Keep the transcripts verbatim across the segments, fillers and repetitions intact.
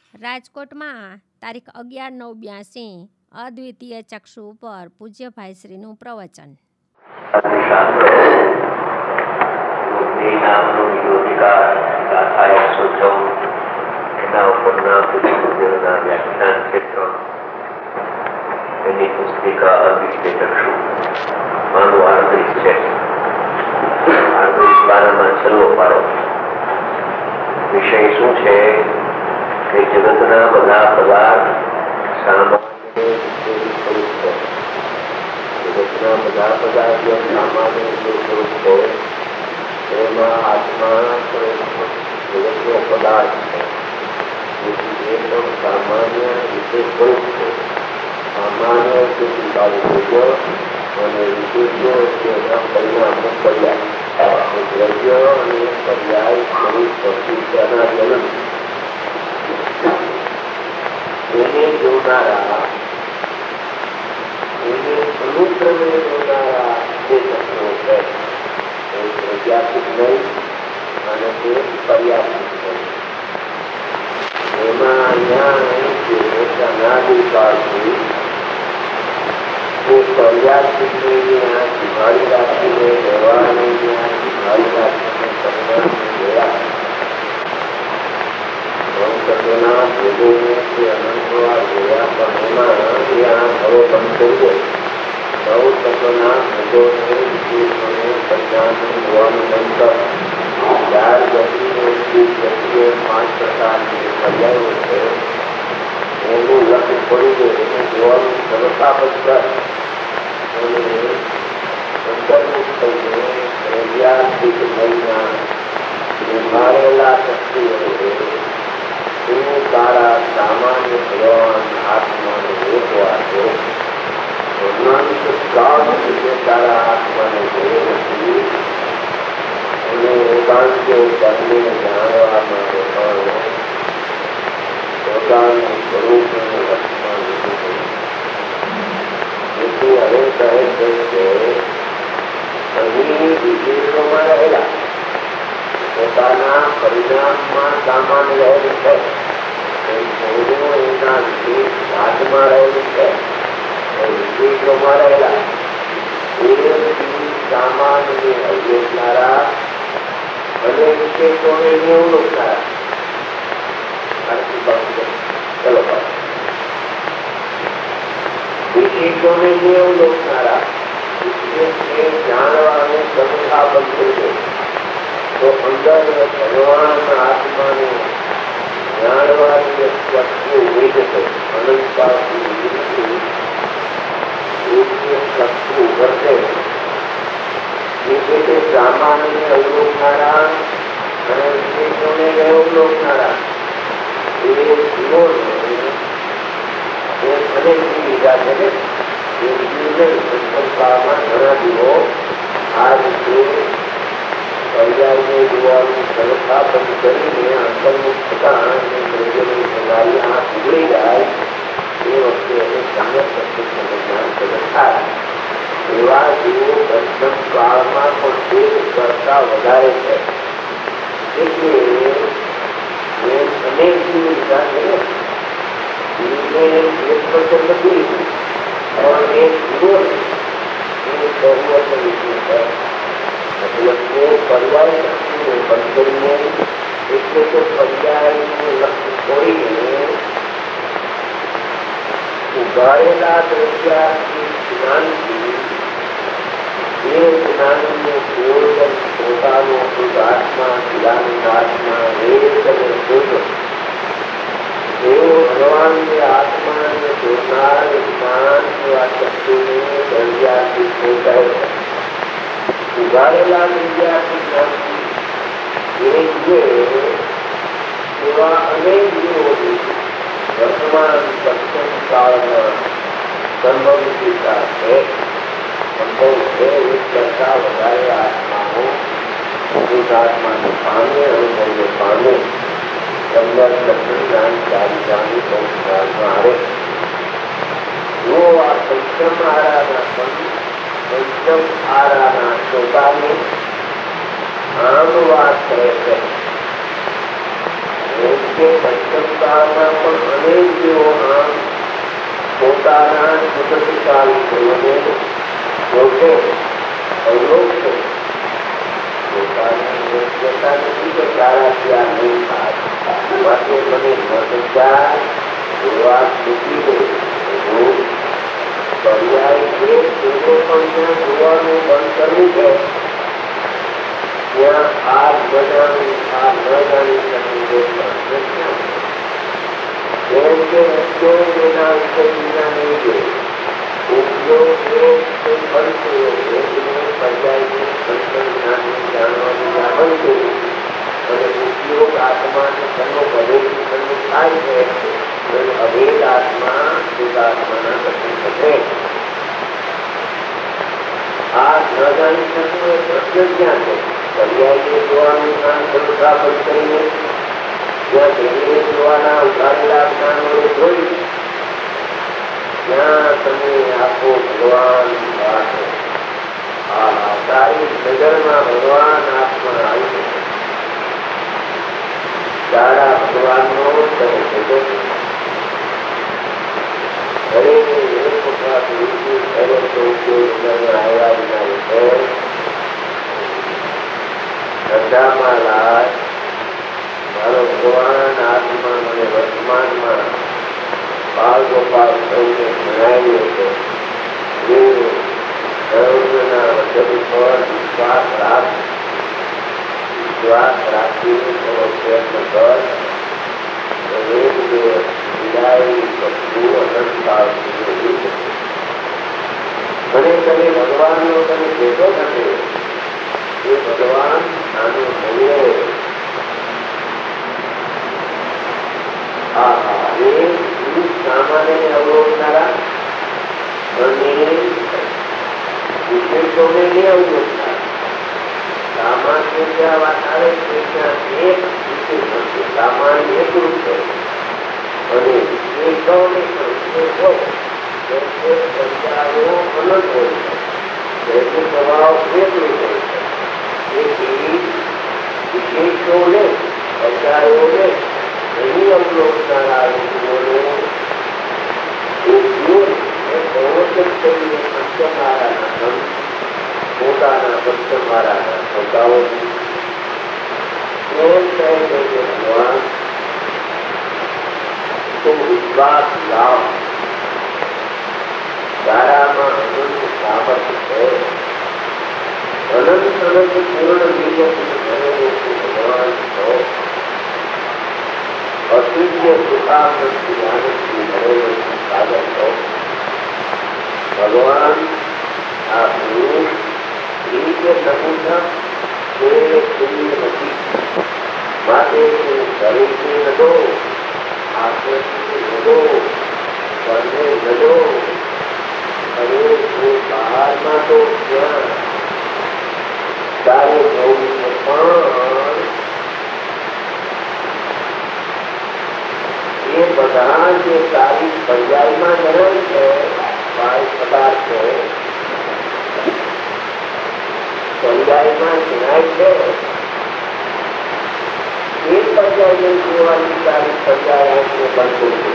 રાજકોટમાં તારીખ અગિયાર નવ બ્યાસી અદ્વિતીય ચક્ષુ ઉપર પૂજ્ય ભાઈશ્રીનું પ્રવચન. એની પુસ્તિકા અદ્વિતીય ચક્ષુ મારું આડત્રીસ છે. આડત્રીસ બારમાં છેલ્લો પાડો. વિષય શું છે કે જગતના બધા પદાર્થ સામાન્ય રીતે જગતના બધા પદાર્થો સામાન્ય રીતે સ્વરૂપ હોય એમાં આત્મા જગતનો પદાર્થ છે. એકદમ સામાન્ય રીતે સ્વરૂપ છે. સામાન્ય રીતે સ્વીકાર્ય અને વિશેષો એના પરિણામો પર્યાય દ્રવ્ય અને પર્યાય સ્વરૂપ પ્રતિષ્ઠાના જનક એને જોનારા એને અનુક્રમે જોનારા જે શબ્દો છે એ પ્રત્યાશિત નહીં અને તે પર્યાશિત નહીં. એમાં અહીંયા અનાદિકાળથી એ પર્યાશિતને જ્યાં સંભાળી રાખીને રહેવાને જ્યાં સંભાળી રાખીને પરિણામને જોયા નવતત્વના ભેદોને તે અનંતવાર જોયા પણ એમાં ત્યાં અવલોકન કરીએ નવતત્વના ભેદોને વિશેષોને પરિણામને જોવાનું બંધ કર. ચાર ગતિને પાંચ પ્રકારની પર્યાયો છે એનું લક્ષ્ય પડી ગયું એને જોવાનું સરળતા કર અને અંતર્મુખ થઈને પ્રત્યાશિત મહિના ઉભારેલા શક્તિઓ એનું તારા સામાન્ય ભગવાન આત્માને રોકવાતો અનંત કાળ સુધી તારા આત્માને જોઈ નથી અને એકાંતે તમને જાણવા માટે પણ પોતાનું સ્વરૂપનું રક્ષણ લીધું. તેથી હવે કહે છે કે અહીં વિશેષોમાં રહેલા પોતાના પરિણામમાં સામાન રહેલું છે એના વિશેષ ઘાટમાં રહેલું છે એ વિશેષોમાં રહેલા એ સામાનને અવગણનારા અને વિશેષોને નિવૃત્તારા. ચલો વિશેષોને નિવૃત્તારા વિશેષને જાણવાનું સરળતા બનતું છે તો અંદર ભગવાન આત્માને જાણવાની શક્તિ ઉભી જશે. અનંતકાળથી શક્તિ ઉભરશે જે તે સામાન્ય અવલોકનારા અને વિશેષોને અવલોકનારા એ જીવો એ અનેક લીધા છે ને એ સંકલ્પમાં ઘણા જીવો આ રીતે પર્યાયને જોવાનું સરળતા બંધ કરીને અંતર્મુખ થતા અને દ્રવ્યની સગાઈ આંખ ઉગડી જાય એ વખતે એને સમ્યક સત્ય જ્ઞાન પ્રગટ થાય. એવા જીવો દર્શન કાળમાં પણ તે કરતા વધારે છે. એટલે અનેક જીવો લીધા છે એક પર્સન્ટ નથી પણ એ જીવો એ સર્વત્ર વિશે છે. મતલબ કે પર્યાય શક્તિને બંધ કરીને એટલે કે પર્યાયનું લક્ષ્ય છોડીને ઉગાડેલા દ્રવ્યાથી જ્ઞાનથી એ જ્ઞાનને પૂર્ણ પોતાનો આત્મા જ્ઞાનના આત્મા વેદ અને શુદ્ધ એવો ભગવાનને આત્માને જોનાર જ્ઞાન એવા શક્તિને દ્રવ્યાથી પોતાય છે. ઉગાડેલા દ્રવ્યાથી જ્ઞાનથી એ જે એવા અનેક જીવો વર્તમાન સત્સંગ કાળમાં સંભવિતા છે. સંભવ છે એક કરતા વધારે આત્માઓ આત્માને પામે અનુભવને પામે સંગત જ્ઞાન ચારિતાની સંસ્કારમાં આવે. જો આ પંચમ આરાના પંચમ આરાના શ્રોતાની આમ વાત કરે છે એમ કે પંચમકાળમાં પણ અનેક જીવોના પોતાના સુખિકાલ થયોને જોકે અવલોક છે. પોતાની યોગ્યતા નથી કે તારા ત્યાં નહીં થાય માટે મને મદદગાર એવા મૂકી દે. પર્યાય છે તેને પણ ત્યાં જોવાનું બંધ કરવું છે. ત્યાં આ ન જાણી આ ન જાણી શકે જેમ કે ઉપયોગ એના વિશે વિના નહીં છે. ઉપયોગ એ ફળપ્રયોગ પર્યાયની જ્ઞાનને જાણવાની લાગણ છે અને ઉપયોગ આત્માને તેનો ભરેથી તેનું થાય છે. અભેદ આત્મા શુદ્ધાત્માના દર્શન થશે. આ ન જાણી શકવું એ પ્રશ્ન ક્યાં છે? પર્યાયને જોવાનું જ્ઞાન શરૂ પ્રાપ્ત કરીને જ્યાં તેને જોવાના ઉઘાડેલા જ્ઞાન વડે જોઈ ત્યાં તમે આખો ભગવાન તારી નજરમાં ભગવાન આત્મા આવી તારા ભગવાનનો તમે ભેટો દરેક એક વખત દરેક ઉપયોગ આવ્યા વિના છે. ધંધામાં લાજ મારો ભગવાન આત્મા મને વર્તમાનમાં બાળ ગોપાલ થઈને જણાવ્યો છે. સર્વના વચન પર વિશ્વાસ રાખ વિશ્વાસ રાખીને થોડો પ્રયત્ન કર. દરેક વિદાય બધું અનંતકાળ સુધી અને તમે ભગવાનનો તમે ભેટો થશે. એ ભગવાન આનું મૂલ્ય સામાન્ય અવરોધનારા અને વિશેષોને નહીં અવરોધનારા. સામાન્ય જ્યાં વાત આવે છે ત્યાં એક વિશેષ છે. સામાન્ય એક રૂપ છે અને વિશેષોને વિશેષો સંચારો અલગ હોય છે. તેનો સ્વભાવ એક રીતે હોય છે. તેથી વિશેષોને સંચારોને એની અવલોકનારા લોકોને પ્રવચન કરીને પંચમારાના પોતાના પંચમારાના સ્વભાવો એમ કહે છે કે ભગવાન તો વિશ્વાસ લાવ. તારામાં અનંત સામર્થ્ય છે. અનંત અનંત પૂર્ણ ભગવાન છો. અતુલ્ય સુખાનંદથી આનંદથી ભરેલો સાગર છો. ભગવાન આ પુરુષ સ્ત્રી કે નપુંસક તે તુલ્ય નથી. માટે શરીરથી લડો, આકર્ષથી લડો, સ્વરને લડો. હવે બહારમાં તો ત્યાં તારે જવું છે પણ એ બધા જે તારી પર્યાયમાં જણાય છે બાહ્ય પદાર્થો પર્યાયમાં જણાય છે એ પર્યાય જોવાની તારી પર્યાય આંખને બનતું છે.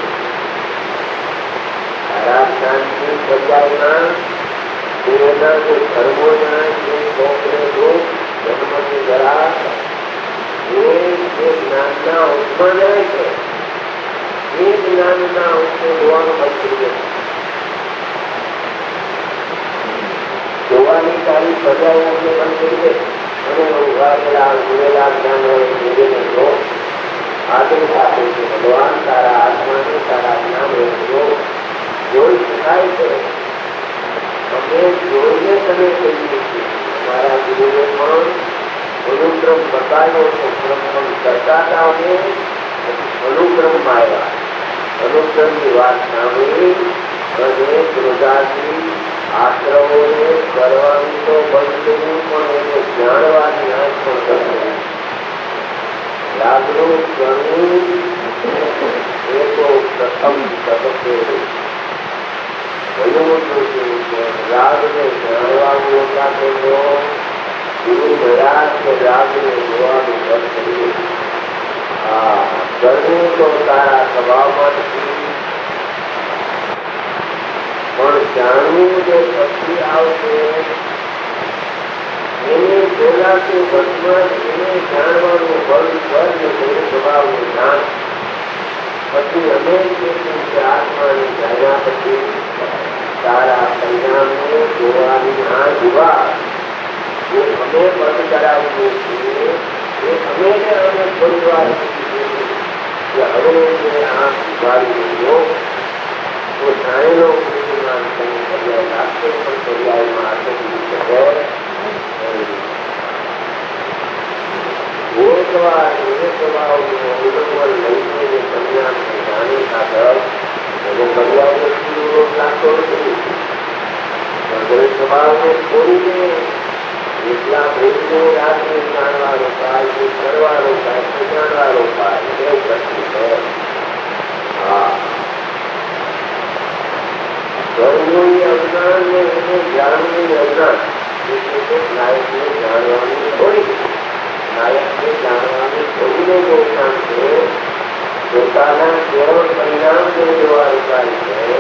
તારા જ્ઞાનની પર્યાયમાં તેના જે ધર્મો જણાય છે લોકોને લોક જન્મની જરા એ જે જ્ઞાનના અંશમાં જણાય છે એ જ્ઞાનના અંશે જોવાનું બંધ થઈ જશે. જોવાની તારી પર્યાય અંશે બંધ થઈ જશે અને ઉઘાડેલા ઉઘેલા જ્ઞાન વડે જો આદેશ આપે છે ભગવાન તારા આત્માને તારા જ્ઞાન વડે જોઈ શકાય છે. અમે જોઈને તમે કહીએ છીએ મારા ગુરુએ પણ અનુક્રમ બતાવ્યો તો બ્રહ્મ કરતા હતા અમે અનુક્રમમાં આવ્યા. અનુક્રમની વાત સાંભળી અને ક્રોધાથી આશ્રમોને કરવાનું તો બંધ કરવું પણ એને જાણવાની આંખ પણ કરવું. લાગનું ગણવું એ તો પ્રથમ તબક્કે રાગને જાણવાનું સાથે તો ગુરુ મહારાજ કે રાગને જોવાનું બંધ કર્યું. હા, કરવું તો તારા સ્વભાવમાં નથી, પણ જાણવું જે પછી આવશે એને પેલા કે વર્તમાન એને જાણવાનું બંધ કર ને તે સ્વભાવનું જાણ. પછી અમે આત્માને જાણ્યા પછી તારા પરિણામને જોવાની આ જુવા એ અમે બંધ કરાવીએ છીએ. એ અમે ને અમે થોડી વાર કે હવે આ ઉભારી લો તો જાણેલો પરિણામ તમે પર્યાય લાગશે પણ પર્યાયમાં આટલી શકે. એક વાર એ સ્વભાવનું અવલંબન લઈને પરિણામને જાણી આગળ એનો પર્યાય રોગ લાગતો નથી. પણ સ્વભાવને છોડીને એટલા ભેદને રાત્રે જાણવાનો કાય કરવાનો કાય જાણવાનો કાય એવું પ્રશ્ન છે. હા, ધર્મનું અજ્ઞાન ને એને જાણવું અજ્ઞાન એટલે નાયકને જાણવાનું થોડી નાયકને જાણવાની થોડીને નુકસાન છે. પોતાના કેવળ પરિણામને જોવાનું કાર્ય છે.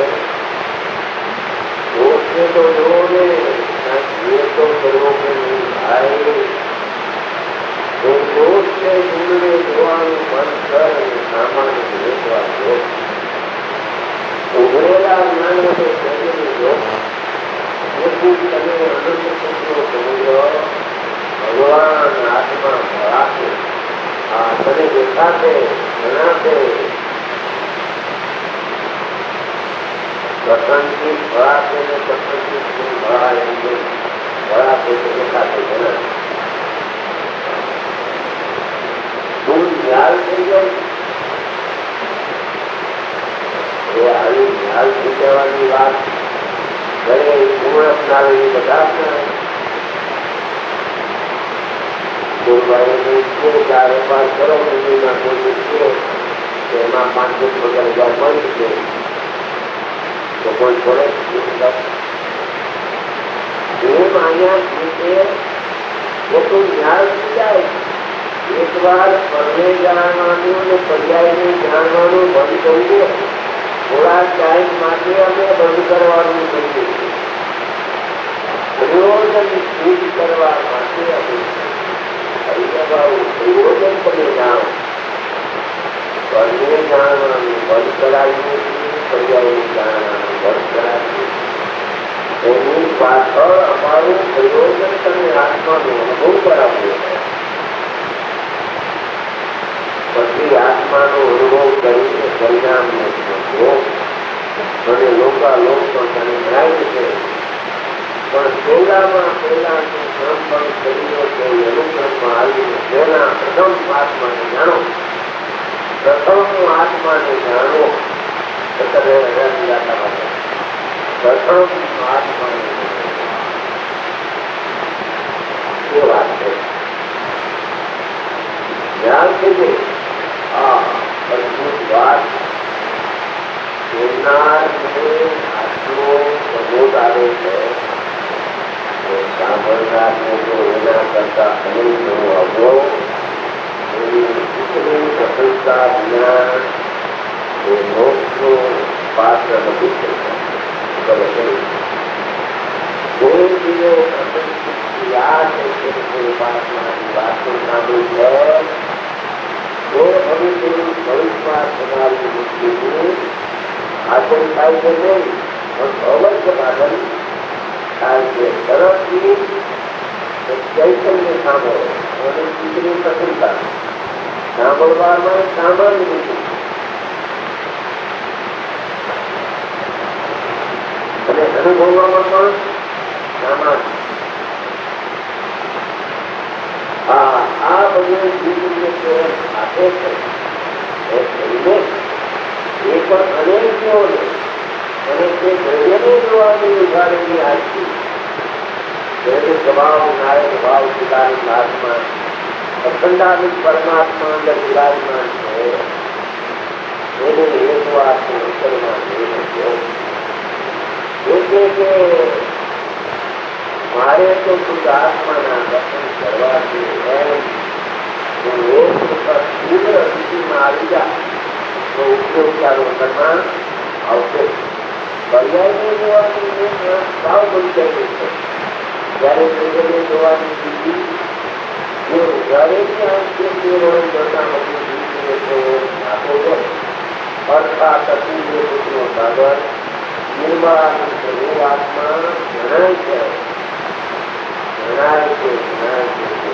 દોષને તો જોવો ને એ તો કરવો કે નહીં ભાઈ. તો દોષને ગુણને જોવાનું મન કર અને સામાન્ય વેચવા દો. ઉભરેલા જ્ઞાન માટે સમજી લો એટલું તમે અનંત સત્યો સમજો. ભગવાન આત્મા ભળાશે, આ તને દેખાશે જણાશે. પ્રસન્નથી ભળાશે ને પ્રસન્નથી ભળાય એમ ભળાશે તો દેખાશે જણાશે. તું ખ્યાલ થઈ જાય એ આવી ખ્યાલ થઈ જવાની વાત ઘરે પૂર્ણ અપનાવે એ બધા અપનાવે. ચાર વેપાર કરો દુનિયામાં કોઈ છે કે એમાં પાંચસો પચાસ હજાર મળી છે તો કોઈ છોડે એમ અહીંયા મોટું જ્ઞાન થઈ જાય. એક વાર પરને જાણવાનું અને પર્યાયને જાણવાનું બંધ કરી દે. થોડા ટાઈમ માટે અમે બંધ કરવાનું કહીએ છીએ. પ્રયોજન સિદ્ધ કરવા માટે અમે પ્રયોજન તમે જાણો. પરને જાણવાનું બંધ કરાવીએ છીએ, પર્યાયને જાણવાનું બંધ કરાવીએ. એની પાછળ અમારું પ્રયોજન તમે આત્માનો અનુભવ કરાવ્યો. પછી આત્માનો અનુભવ કરીને પરિણામને સમજો અને લોકાલોક પણ તને ન્યાય છે. પણ પહેલામાં પહેલા ક્રમ પણ કર્યો છે અનુક્રમમાં આવીને પહેલા પ્રથમ આત્માને જાણો. પ્રથમ આત્માને જાણો પ્રથમ આત્માને એ વાત છે. ધ્યાન થઈ ગઈ. આ અદભુત વાત જોનારને આટલો પ્રબોધ આવે છે. સાંભળનારને જો એના કરતા અનેક નવો આવવો એની પ્રશંસા વિના એ મોક્ષનો પાત્ર નથી થઈ શકતો. કોઈ બીજો યાદ વાતો સાંભળી છે તો હવે તેનું ભવિષ્યમાં થનારી મુશ્કેલી હાજર થાય છે નહીં પણ અવશ્ય પાછળ થાય છે. તરફથી ચૈતન્ય સાંભળો અને ચિત્રની પ્રશંસા સાંભળવામાં એક સામાન્ય નથી અને અનુભવવામાં પણ સામાન્ય. આ બધું જીવને આપે છે એ થઈને એ પણ અનેક જેઓને અને તે દ્રવ્યને જોવાની ઉઘાડેલી આજથી જેને સ્વભાવ નાયક ભાવ સુધારી આત્મા અખંડાનંદ પરમાત્મા અંદર વિરાજમાન છે એને એક વાર અંતરમાં જોઈ એટલે કે મારે તો ખુદ આત્માના દર્શન કરવાથી એમ તો એક વખત તીવ્ર સ્થિતિમાં આવી જાય તો ઉપયોગ ચાલુ અંદરમાં આવશે. પર્યાયને જોવાની સાવ બંધ થઈ ગઈ છે. જ્યારે સૂર્યને જોવાની સ્થિતિ જે ઉઘાડેલી આંખે તે વડોદરના બધું તો આપો છે. અર્થાત અતુલ્ય પુત્રો સાગર નિર્મળાનું સ્વરૂપ આત્મા જણાય છે જણાય છે જણાય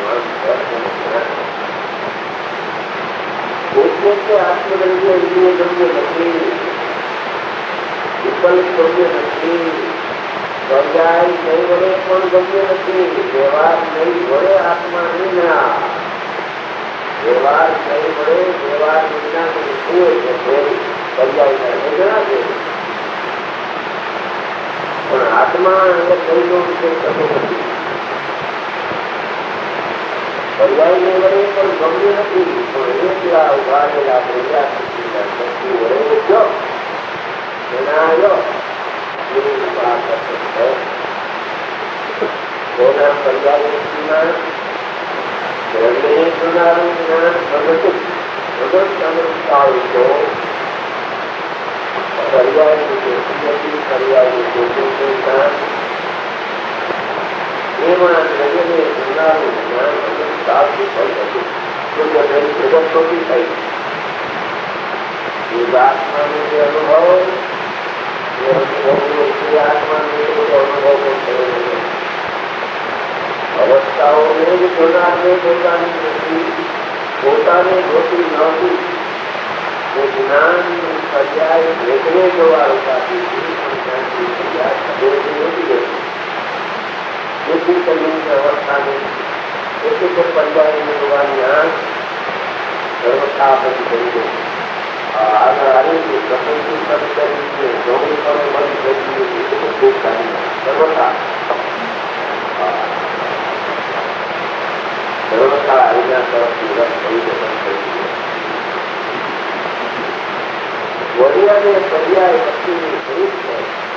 છે એટલે કે આત્મદ્રવ્ય ઇન્દ્રિય દ્રવ્ય નથી, વિકલ્પ દ્રવ્ય નથી, પર્યાય નહીં વડે પણ દ્રવ્ય નથી, વ્યવહાર નહીં વડે આત્મા નિર્ણા, વ્યવહાર નહીં વડે વ્યવહાર નિર્ણા હોય છે પર્યાય નિર્ણા છે. પણ આત્મા અને શરીરનો વિષય થતો નથી. પર્યાયને વડે પણ ગમ્ય નથી, પણ એકલા ઉભારેલા પ્રજાપતિના શક્તિ વડે જો જણાયો એવી વાત છે. કોના પર્યાયમાં દ્રવ્યને જોનારું જ્ઞાન પ્રગટ પ્રગટ અનુસાર તો પર્યાયની જોતી પર્યાયની જોતું જ્ઞાન એમાં દ્રવ્યને જોનારું જ્ઞાન સાચું થઈ હતું. તો દ્રવ્યની પ્રગટ નહોતી થઈ. એ આત્માનો જે અનુભવ એ અનુભવ આત્માનો એ બધો અનુભવ થયો નથી. અવસ્થાઓને જ જોનારને જોવાની નથી, પોતાને જોતી નહોતી. એ જ્ઞાન પર્યાય ભેદને જોવા રોકાતી જ્ઞાનની પર્યાય ભેદને નથી જતી. જેથી કરીને અવસ્થાને એક એક પર્યાયને જોવાની આંખ સર્વથા બંધ કરી દે. આગળ આવી ગઈ પ્રકૃતિ બંધ કરી દે, જોડી પણ બંધ કરી દે, બધું કાઢી સર્વથા સર્વથા આવીના તરફથી રસ થઈ દે બંધ કરી દે. વડિયાને પર્યાય પક્ષીની સ્વરૂપ છે.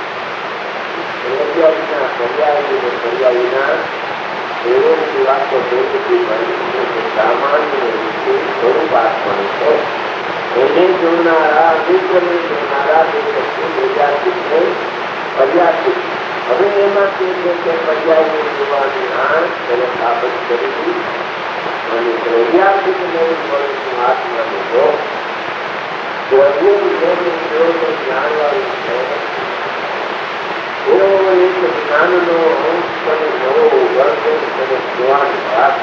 પર્યાયના પર્યાયને પર્યાયના એવોની વાતો જોતી સામાન્ય રીતે સ્વરૂપ આત્મા છે. એને જોનારા વિશ્વને જોનારા બે વસ્તુ પ્રજાતિને પર્યાતિ. હવે એમાં તે છે કે પર્યાયને જોવાની આંખ તેને સ્થાપિત કરી અને પ્રજાતિને મળતું આત્માનો ભોગ જાણવાનું છે. એવો એક જ્ઞાનનો અંશ મને નવો વર્ગ મને જોવાની વાત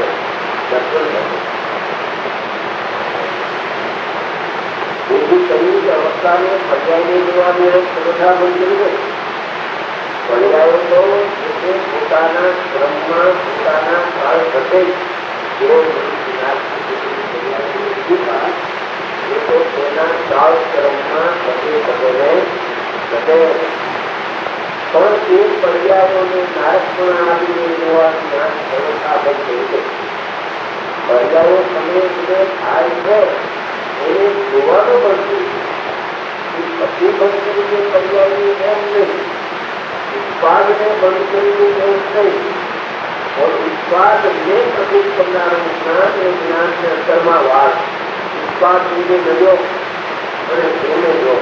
એવી કહ્યું કે અવસ્થાને પર્યાયને જોવાની બધા બંધ કરી દે. પર્યાયો તો પોતાના ક્રમમાં પોતાના કાળ ઘટે જેવો એ તો તેના કાળ ક્રમમાં ઘટે ઘટે ઘટે. પણ તે પર્યાયોને નારકપણ આવીને જોવાની જ્ઞાન સર્વથા બંધ થઈ છે. પર્યાયો સમય સમય થાય છે એને જોવાનો બનતું પછી બંધ કરીને પર્યાયની એમ નહીં, ઉત્પાદને બંધ કરીને એમ નહીં. ઉત્પાદને પ્રતિક કરનારું જ્ઞાન એ જ્ઞાનને અંતરમાં વાત ઉત્પાદ રીતે ગયો અને તેને જો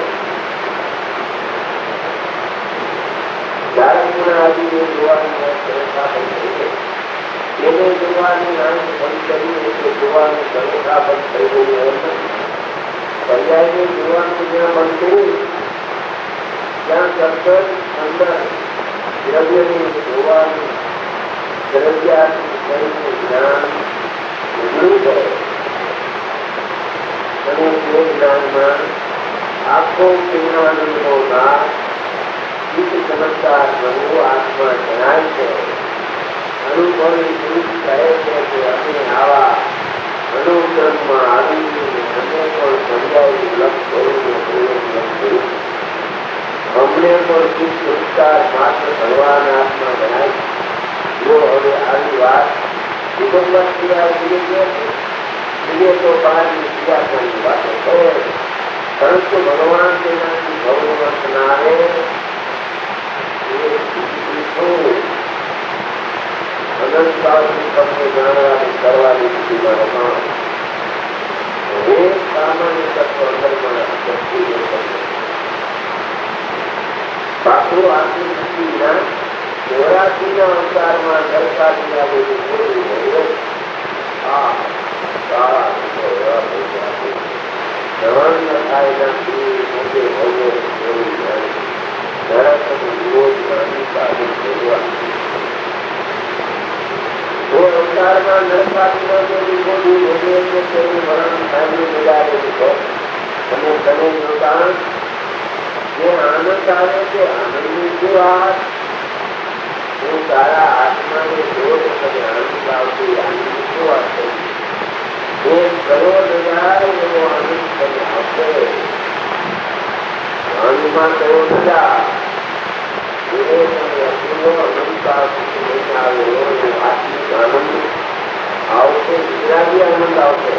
આદિને જોવાની સર્વથા બંધ થઈ ગઈ. તેને જોવાની આંખ બંધ કરી એટલે જોવાનું સર્વથા બંધ થઈ ગયું એમ નથી. પર્યાયને જોવાનું જ્યાં બંધ કર્યું ત્યાં સતત અંદર દ્રવ્યને જોવાનું દ્રવ્યાત્મક જ્ઞાન ઉઘડી ગયો અને તે જ્ઞાનમાં આખો જ્ઞાનના ચમત્કાર બનવો આત્મા જણાય છે. અનુભવી પુરુષ કહે છે કે અમે આવા અનુક્રમમાં આવીને અમે પણ પર્યાય લક્ષ સ્વરૂપે પ્રયોગ કર્યું. અમને પણ સુખ સંસ્કાર માત્ર ભગવાન આત્મા જણાય છે. જો હવે આવી વાત વિગતવાર ક્રિયા જોઈએ જોઈએ તો બહારની ક્રિયાકારી વાતો કહે, પરંતુ ભગવાન તેનાથી ભગવત ના આવે અનંતકાળથી તમને જાણવાની કરવાની સ્થિતિમાં રમાણ એક સામાન્ય તત્વ અંદરમાં શક્તિ બાપુ આખી શક્તિના ચોરાસીના અવતારમાં સરકારી આવેલી બોલી હોય આ સારા એવા થઈ ગયા ધન થાય નથી મોટે ભવ્ય જોઈ જાય નરકની વિરોધ અનિકારી જોવા वो अवतार में नरकासुर के को भी होने के तेरी वर्ण धार्य मिला रही हो અને તને જોતા જે આનંદ આવે છે આનંદની શું વાત હું તારા આત્માને જોત તને આનંદ આવતી આનંદની શું વાત છે એ કરો નજાર એવો આનંદ તને આવશે આનંદમાં કયો નજાર એ તમે અપૂર્વ અનંતા લઈને આવ્યો એ આત્મિક આનંદ આવશે વિરાગી આનંદ આવશે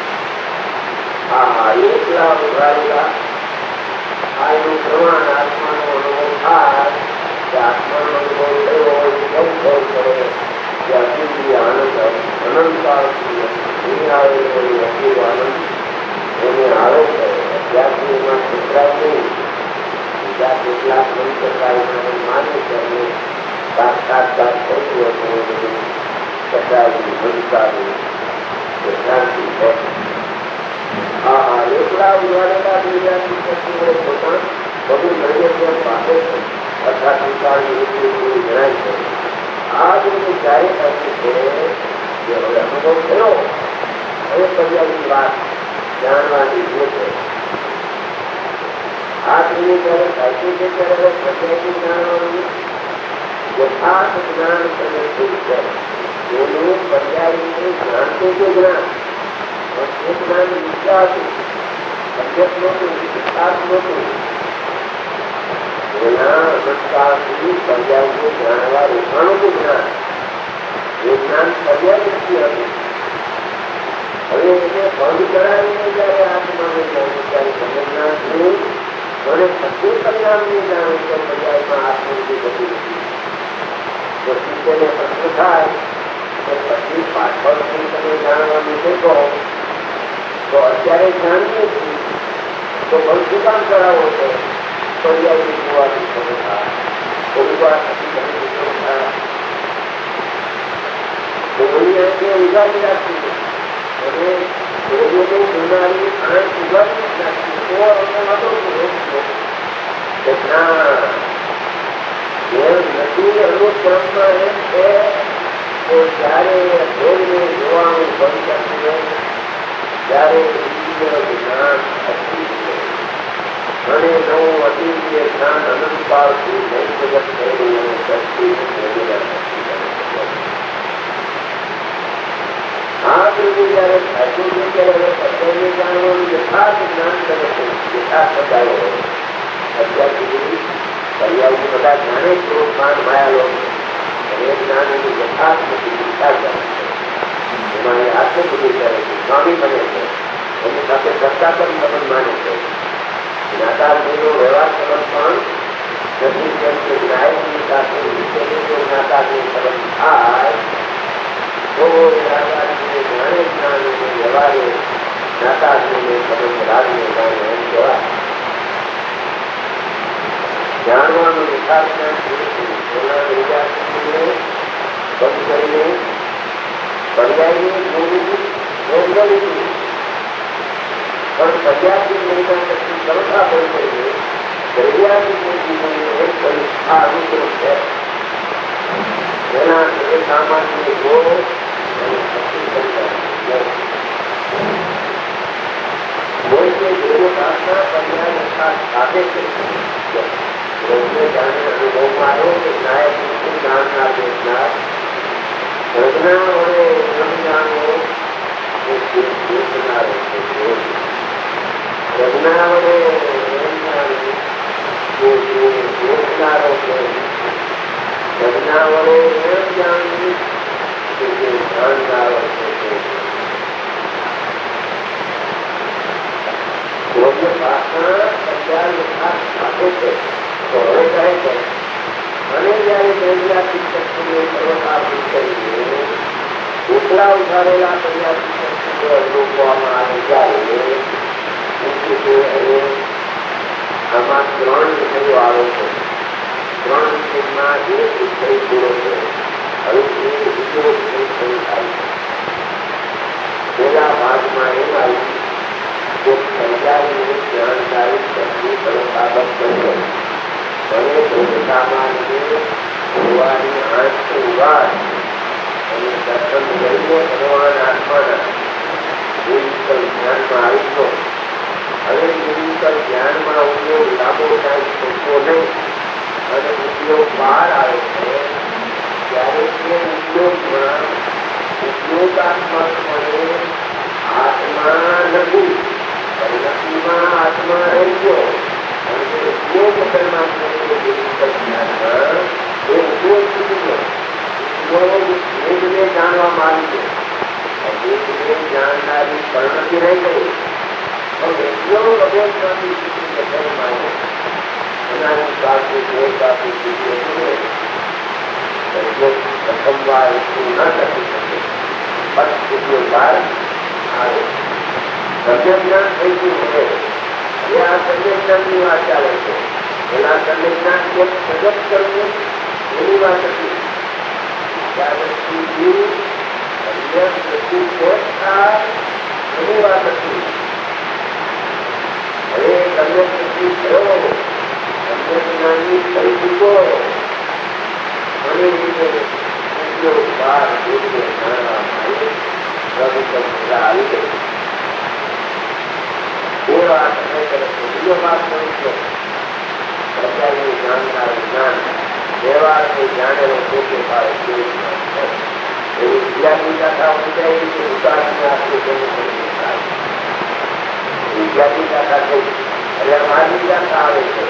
હા એકલા ઉઘાડેલા આ એનું પ્રમાણ આત્માનો અનુભવ થાય કે આત્માનો અનુભવ થયો એ સૌ કરે કે અતિથી આનંદ અનંતકાળથી નહીં આવેલો એ અપૂર્વ આનંદ એને આવે છે ત્યાંથી એમાં ટુકડાય નહીં બીજા કેટલાક મંત્રકારી માને છે અને સાક્ષાત્કાર થઈ ગયો છે એ બધું કચાવી મંત્રાવી શાંતિ છે હા હા એકલા ઉઘાડેલા બીજાથી શક્તિઓ પોતાના બધું નૈવેદ્ય પાસે છે અર્થાત વિચારની એટલી પૂરી જણાય છે આ બધું જ્યારે થતી છે જે હવે અનુભવ થયો હવે પર્યાયની વાત જાણવાની જે છે આ રીતે જયારે સાચું છે ત્યારે પર્યાયની જાણવાનું યથાર્થ જ્ઞાન તમે શું છે એનું પર્યાયનું જાણતું છે જ્ઞાન એ જ્ઞાન વિચારતું અધ્યક્ષ નહોતું વિકાસ નહોતું એના અનંતકાળથી પર્યાયને જાણવા રોકાણું જ્ઞાન એ જ્ઞાન પર્યાય નથી હતું હવે એને બંધ કરાવીને જયારે આત્માને જાણ્યું ત્યારે સમજના થયું મને બધું પરિણામને જાણે તો પર્યાયમાં આત્મનિર્ભર થતી નથી તો શિષ્યને પ્રશ્ન થાય કે પછી પાછળથી તમે જાણવાનું શીખો તો અત્યારે જાણીએ છીએ તો બંધ શું કામ કરાવો છે પર્યાયની જોવાથી ખબર થાય થોડી વાર પછી તમે વિચાર થાય તો એની આંખે ઉગાડી રાખી અને રોગોની બીમારી આંખ ઉગાડી જ નાખી તો અમને વાંધો કે ના એમ નથી અનુક્રમમાં એમ છે કે જયારે ભેદને જોવાનું બંધ કરશે ત્યારે ઇન્દ્રિય જ્ઞાન અતિ છે અને નવું અતિય જ્ઞાન અનંતકાળથી નહીં જગત થયેલું અને શક્તિ આ બધું જયારે સાચું છે ત્યારે અત્યારે જાણવાનું યથાર્થ જ્ઞાન કરે છે યથાર્થ બતાવ્યો અત્યાર સુધી પર્યાયની બધા જાણે સ્વરૂપમાન માયાલો અને એ જ્ઞાન એનું યથાર્થ નથી વિચાર કરે છે એમાં એ આત્મબુદ્ધિ કરે છે સ્વામી બને છે એની સાથે સત્તાપન સંબંધ માને છે જ્ઞાતાજીનો વ્યવહાર સંબંધ પણ નથી કેમ કે ન્યાયની સાથે વિશેષનો જ્ઞાતાજી સંબંધ થાય તો એ રાજાજીને જાણે જ્ઞાન અને વ્યવહારે જ્ઞાતાજીને સંબંધ રાજને જાણે એમ કહેવાય જાણવાનું વિકાસ જ્ઞાન એના વિદ્યાર્થીને બંધ કરીને પર્યાયની જોડવું નોંધવી પણ પર્યાયની મહિના પછી સરળતા હોય છે પર્યાયની જોડવું એક પરીક્ષા અનુકૂળ છે એના એ સામાન્ય ગોળ અને કોઈ કે જેવો પ્રાર્થના પર્યાય સાથે છે લોકોને જાણે અનુભવમાં આવ્યો કે નાયક જ્ઞાનના દેશના પ્રજ્ઞા વડે સમજાણો એ દેશનારો છે પ્રજ્ઞા વડે દેશનારો છે પ્રજ્ઞા વડે એમ જાણવું કે જે જાણનારો છે યોગ્ય ભાષા અત્યાર સાથે છે તો હવે કહે છે અને જયારે દરિયાથી શક્તિને સર્વતા કરીને ઉપલા ઉધારેલા દરિયાથી શક્તિ આપણે અનુભવવામાં આવે ત્યારે આમાં ત્રણ વિષયો આવે છે. ત્રણ વિષયમાં એક વિષય પૂરો છે. હવે એ બીજો વિષય શરૂ થાય છે. પહેલા ભાગમાં એમ આવ્યું કે સહેલાઈની જાણકારી કરવી બાબત બને. મને ધોધકામાં જોવાની આંખ ઉગાડ અને દર્શન લઈને ભગવાન આત્માના નિરંતર ધ્યાનમાં આવીશો. હવે નિરંતર ધ્યાનમાં ઉપયોગ લાંબો ટાઈમ થતો નહીં અને ઉપયોગ બહાર આવે છે ત્યારે તે ઉપયોગમાં ઉપયોગાત્મકપણે આત્મા નથી, પરિણતિમાં આત્મા રહી ગયો. અને ઉપયોગ કરવા નિરંતર ધ્યાનમાં એ ઉપયોગ સુધી ગયો. ઉપયોગ વેદને જાણવામાં આવી છે. વેદને જાણનારી પરિણતિ રહી ગઈ. વ્યક્તિઓનો અભ્યાસમાંથી શીખી શકાય એનાની પાસે બે પાસે શીખીએ પ્રથમ વાર એટલું ન કરી શકે પણ ઉપયોગ બહાર આવે. સર્જજ્ઞાન થઈ ગયું છે. હવે આ સર્જજ્ઞાનની વાત ચાલે છે. એના સર્જજ્ઞાન કેમ સજગ કરવું એની વાત હતી. એની વાત હતી. હવે તમને શક્તિ થયો, તમને જ્ઞાની થઈ ચૂકો અને ઉપયોગ બાર યોગ્ય જાણવા આવી ગઈ. એ વાત તમે કરે છે. બીજો વાત કહું છો પ્રજાની જાણનાર જ્ઞાન વ્યવહાર એ જાણેલો પોતે પાડે કેવું જ્ઞાન છે. એવી વિદ્યાર્થી કથા ઉદાય છે. ઉદાહરણ આપવું તેનું સમજી થાય. વિદ્યાર્થી કથા થઈ એટલે મારી કથા આવે છે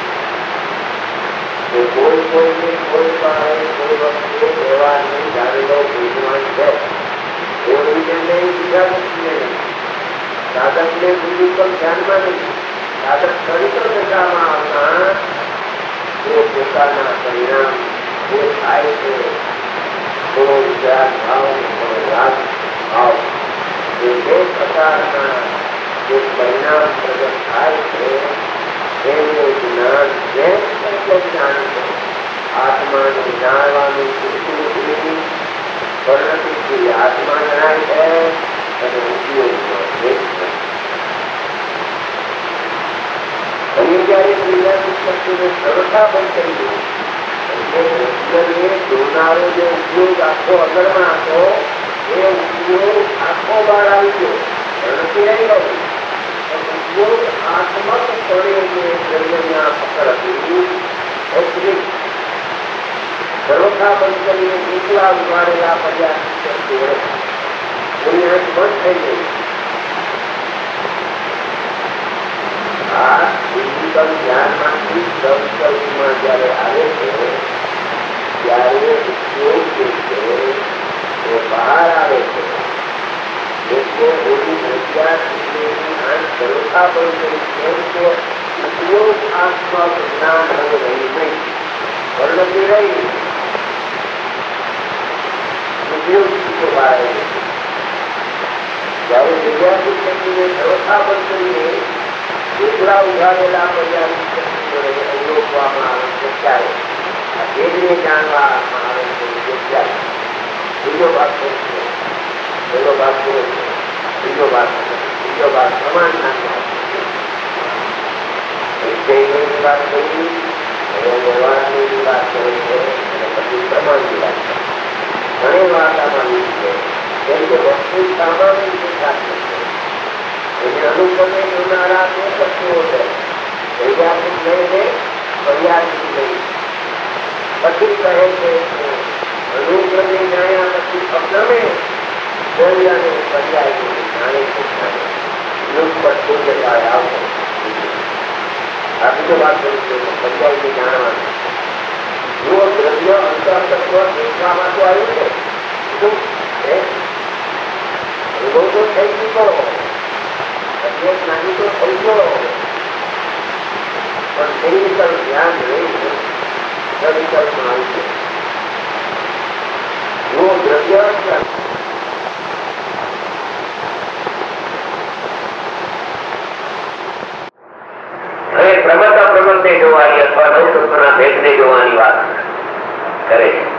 કે કોઈ કોઈને કોઈ પણ કોઈ વખતે વ્યવહારને જાણેલો વિદ્વાન છે એવું રીતે બીજા વ્યક્તિને નહીં. સાધકને બીજું પણ ધ્યાનમાં નહીં. સાધક તરીકે દશામાં આવતા એ પોતાના પરિણામ જે થાય છે થોડો વિચાર ભાવ થોડો યાદ ભાવ એ બે પ્રકારના જે પરિણામ પ્રગટ થાય છે એનું જ્ઞાન જેમ જ્ઞાન છે. આત્માને જાણવાનું પૂરતું પરિણતિથી આત્મા જણાય છે અને ઉપયોગમાં એક છે. અને જયારે ક્રિયાની શક્તિને સરળતા બંધ કરી દો એટલે જોનારો જે ઉપયોગ આખો અગરમાં હતો એ ઉપયોગ આખો બહાર આવી ગયો. પ્રણતિ રહી ગયો. ઉપયોગ આત્મક પડે જે દ્રવ્યના પકડ હતી સર્વથા બંધ કરીને એકલા ઉગાડેલા પર્યાસ એની આંખ બંધ થઈ ગઈ. આ ફિઝિકલ ધ્યાનમાંથી સંકલ્પમાં જયારે આવે છે ત્યારે ઉપયોગ જે છે એ બહાર આવે છે. એટલે એની વિદ્યાર્થીની આંખ સર્વથા બંધ કરી કેમ કે ઉપયોગ આત્મક જ્ઞાન હવે રહી નહીં. વર્ણતી રહી ઉપયોગ બહાર આવે છે. જયારે વિદ્યાર્થી શક્તિને સર્વથા બંધ કરીને એકલા ઉઘાડેલા પર્યાપ્ત અવલોકવામાં આવે છે ત્યારે આ ભેદને જાણવામાં આવે છે. ત્યારે બીજો ભાગ છે પહેલો ભાગ પૂરો છે. બીજો ભાગ બીજો ભાગ સમાન નાખવા વિષયની વાત કરી અને વ્યવહારની વાત કરે છે અને પછી પ્રમાણની વાત કરે. ઘણી વાત આમાં છે કેમ કે વસ્તુ સામાન્ય રીતે સાચી છે. એને અનુભવે જોનારા તે શક્તિઓ છે. વૈજ્ઞાનિક લઈને પર્યાપ્ત નહીં. પછી કહે છે અનુભવે જાણ્યા પછી અપનાવે જોઈને પર્યાય જાણે છે જાણે યુગ પર સૂર્યકાળ આવશે. આ બીજો વાત કરું છું પર્યાયને જાણવાનું. જો દ્રવ્ય અંતરતત્વ દેખવામાં તો આવ્યું છે શું અનુભવ તો થઈ ચૂકો પ્રત્યેક નાની તો થઈ ગયો પણ ફિઝિકલ ધ્યાન રહી સવિકલ્પમાં આવી છે. જો દ્રવ્ય પ્રબંધને જોવાની અથવા નવ તત્વના ભેદને જોવાની વાત કરે છે.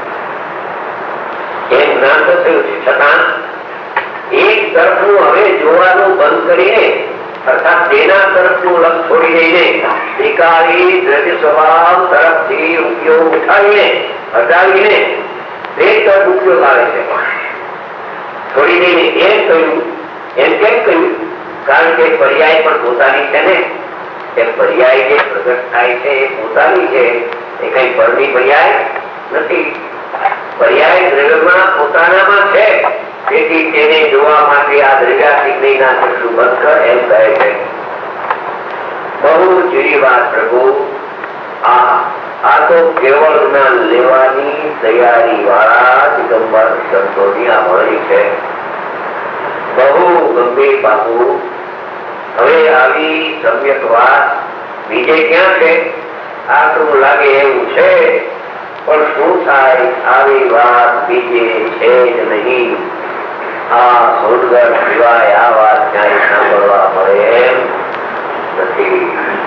એ જ્ઞાન તો થયું છે, છતાં એક તરફનું હવે જોવાનું બંધ કરીને અર્થાત તેના તરફનું લક્ષ છોડી દઈને ત્રિકાળી દ્રવ્ય સ્વભાવ તરફથી ઉપયોગ ઉઠાવીને હટાવીને તે તરફ ઉપયોગ આવે છે. છોડી દઈને એમ કહ્યું, એમ કેમ કહ્યું? કારણ કે પર્યાય પણ પોતાની છે ને. એ પર્યાય જે પ્રગટ થાય છે એ પોતાની છે, એ કઈ પરની પર્યાય નથી. પર્યાય દ્રવ્યમાં પોતાનામાં છે, તેથી તેને જોવા માટે આ દ્રવ્યાત્મિકના ચક્ષુ બંધ કર એમ કહે છે. બહુ ચીરી વાત પ્રભુ. આ આ તો કેવળ જ્ઞાન લેવાની તૈયારી વાળા દિગંબર સંતોની આ વાણી છે. બહુ ગંભીર બાપુ. હવે આવી સમ્યક વાત બીજે ક્યાં છે? આટલું લાગે એવું છે, પણ શું થાય? આવી વાત બીજે છે જ નહીં. આ સોનગઢ સિવાય આ વાત ક્યાંય સાંભળવા મળે એમ નથી.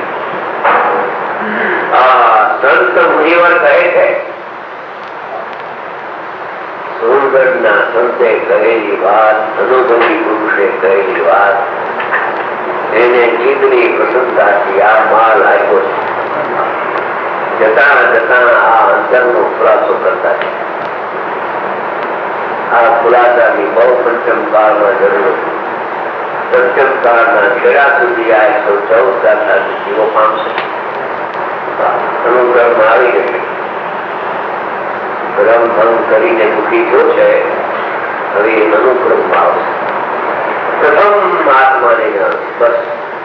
આ સંત મુનિવર કહે છે, સોનગઢના સંતે કહેલી વાત, અનુભવી પુરુષે કહેલી વાત, એને જીભની પ્રસન્નતાથી આ માલ આપ્યો છે. જતા જતા આ અંતરનો ખુલાસો કરતા છે. આ ખુલાસાની બહુ પંચમ કાળમાં જરૂર હતી. પંચમ કાળના છેડા સુધી આ એકસો ચૌદ ગાથા જીવો પામશે. અનુગ્રહમાં આવી જશે. ભ્રમ ભંગ કરીને દુઃખી થયો છે, હવે એ અનુગ્રહમાં આવશે. પ્રથમ આત્માને જાણ. બસ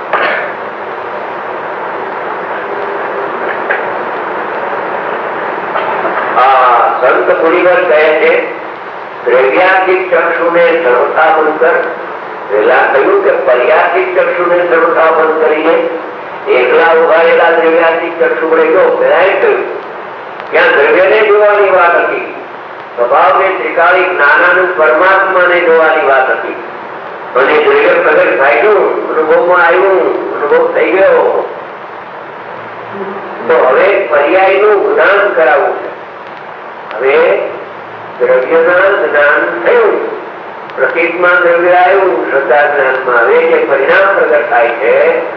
આ સંત પુરીવર કહે છે, દ્રવ્યાત્મિક ચક્ષુને સર્વથા બંધ કર. પેલા કહ્યું કે પર્યાત્મિક ચક્ષુને સર્વથા બંધ કરીને એકલા ઉભારેલા દ્રવ્યાત્મિક ચક્ષુ વડે જો. પેલા એ કહ્યું ત્યાં દ્રવ્યને જોવાની વાત હતી, સ્વભાવને ત્રિકાળી જ્ઞાનાનું પરમાત્માને જોવાની વાત હતી. અને દ્રવ્ય પ્રગટ થાય, અનુભવમાં આવ્યું, અનુભવ થઈ ગયો, તો હવે પર્યાયનું જ્ઞાન કરાવવું છે. હવે દ્રવ્યના જ્ઞાન થયું, પ્રતીકમાં દ્રવ્ય આવ્યું, શ્રદ્ધા જ્ઞાનમાં હવે જે પરિણામ પ્રગટ થાય છે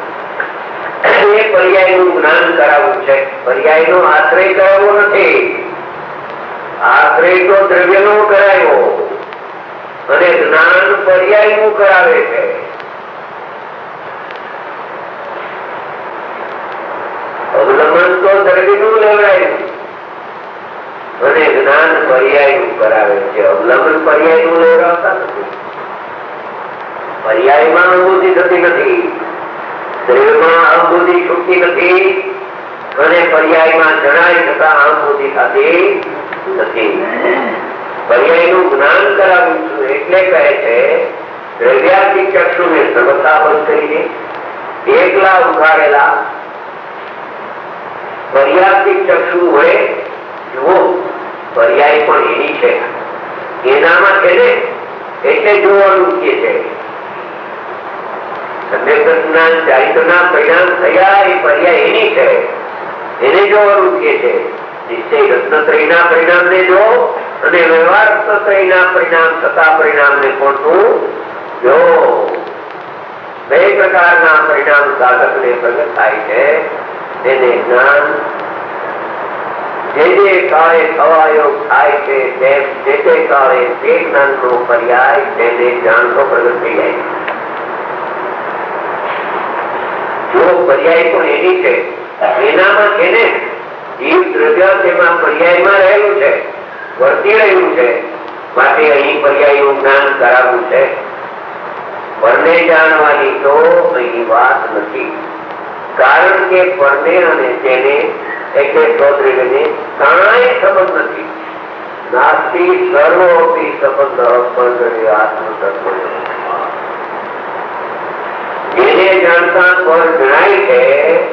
એ પર્યાયનું જ્ઞાન કરાવવું છે. પર્યાયનો આશ્રય કરાવવો નથી. આશ્રય તો દ્રવ્યનો કરાયો અને જ્ઞાન પર્યાયનું કરાવે છે. અવલંબન તો દ્રવ્યનું લેવડાયું અને જ્ઞાન પર્યાયનું કરાવે છે. અવલંબન પર્યાયનું લેવડાવતા નથી. પર્યાયમાં અનુભૂતિ થતી નથી, દ્રવ્યમાં અનુભૂતિ છૂટતી નથી, અને પર્યાયમાં જણાય છતાં અનુભૂતિ થતી નથી. પર્યાયનું જ્ઞાન કરાવું છું એટલે કહે છે, દ્રવ્યાત્મિક ચક્ષુને સર્વથા બંધ કરીને એકલા ઉઘાડેલા પર્યાત્મિક ચક્ષુ હોય જુઓ. પર્યાય પણ એની છે, એનામાં છે ને, એટલે જોવાનું કે છે. ચારિત્રના પરિણામ થયા એ પર્યાય એની છે, એને જોવાનું કે છે. નિશ્ચય રત્નત્રયના પરિણામને જો અને વ્યવહાર રત્નત્રયના પરિણામ થતા પરિણામને પણ જો. બે પ્રકારના પરિણામ સાધકને પ્રગટ થાય છે. તેને જ્ઞાન જે જે કાળે થવાયો થાય છે તેમ જે તે કાળે તે જ્ઞાનનો પર્યાય તેને જાણતો પ્રગટ થઈ જાય. જો પર્યાય પણ એની છે, એનામાં છે ને જીવ દ્રવ્ય તેમાં પર્યાયમાં રહેલું છે, વર્તી રહ્યું છે, માટે અહીં પર્યાયનું જ્ઞાન કરાવવું છે. પરને જાણવાની તો અહીં વાત નથી, કારણ કે પરને અને તેને એટલે સ્વદ્રવ્યને કાંઈ સંબંધ નથી. નાસ્તિ સર્વોપી સંબંધ પરદ્રવ્ય આત્મતત્વ. જેને જાણતા પર જણાય છે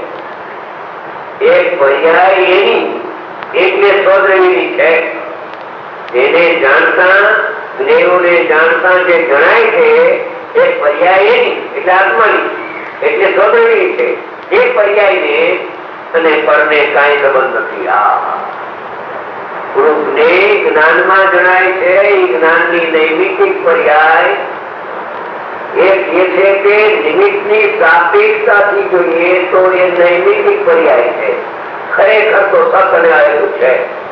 એ પર્યાય એની એટલે સ્વદ્રવ્યની છે. જેને જાણતા જ્ઞેયોને જાણતા જે જણાય છે એ પર્યાય એની એટલે આત્માની એટલે સ્વદ્રવ્યની છે. એ પર્યાયને અને પરને કાંઈ સંબંધ નથી. આ વૃક્ષને જ્ઞાનમાં જણાય છે. એ જ્ઞાનની નૈમિતિક પર્યાય એક એ છે કે નિમિત્તની સાપેક્ષતાથી જોઈએ તો એ નૈમિતિક પર્યાય છે. ખરેખર તો સત અને અહેતું છે.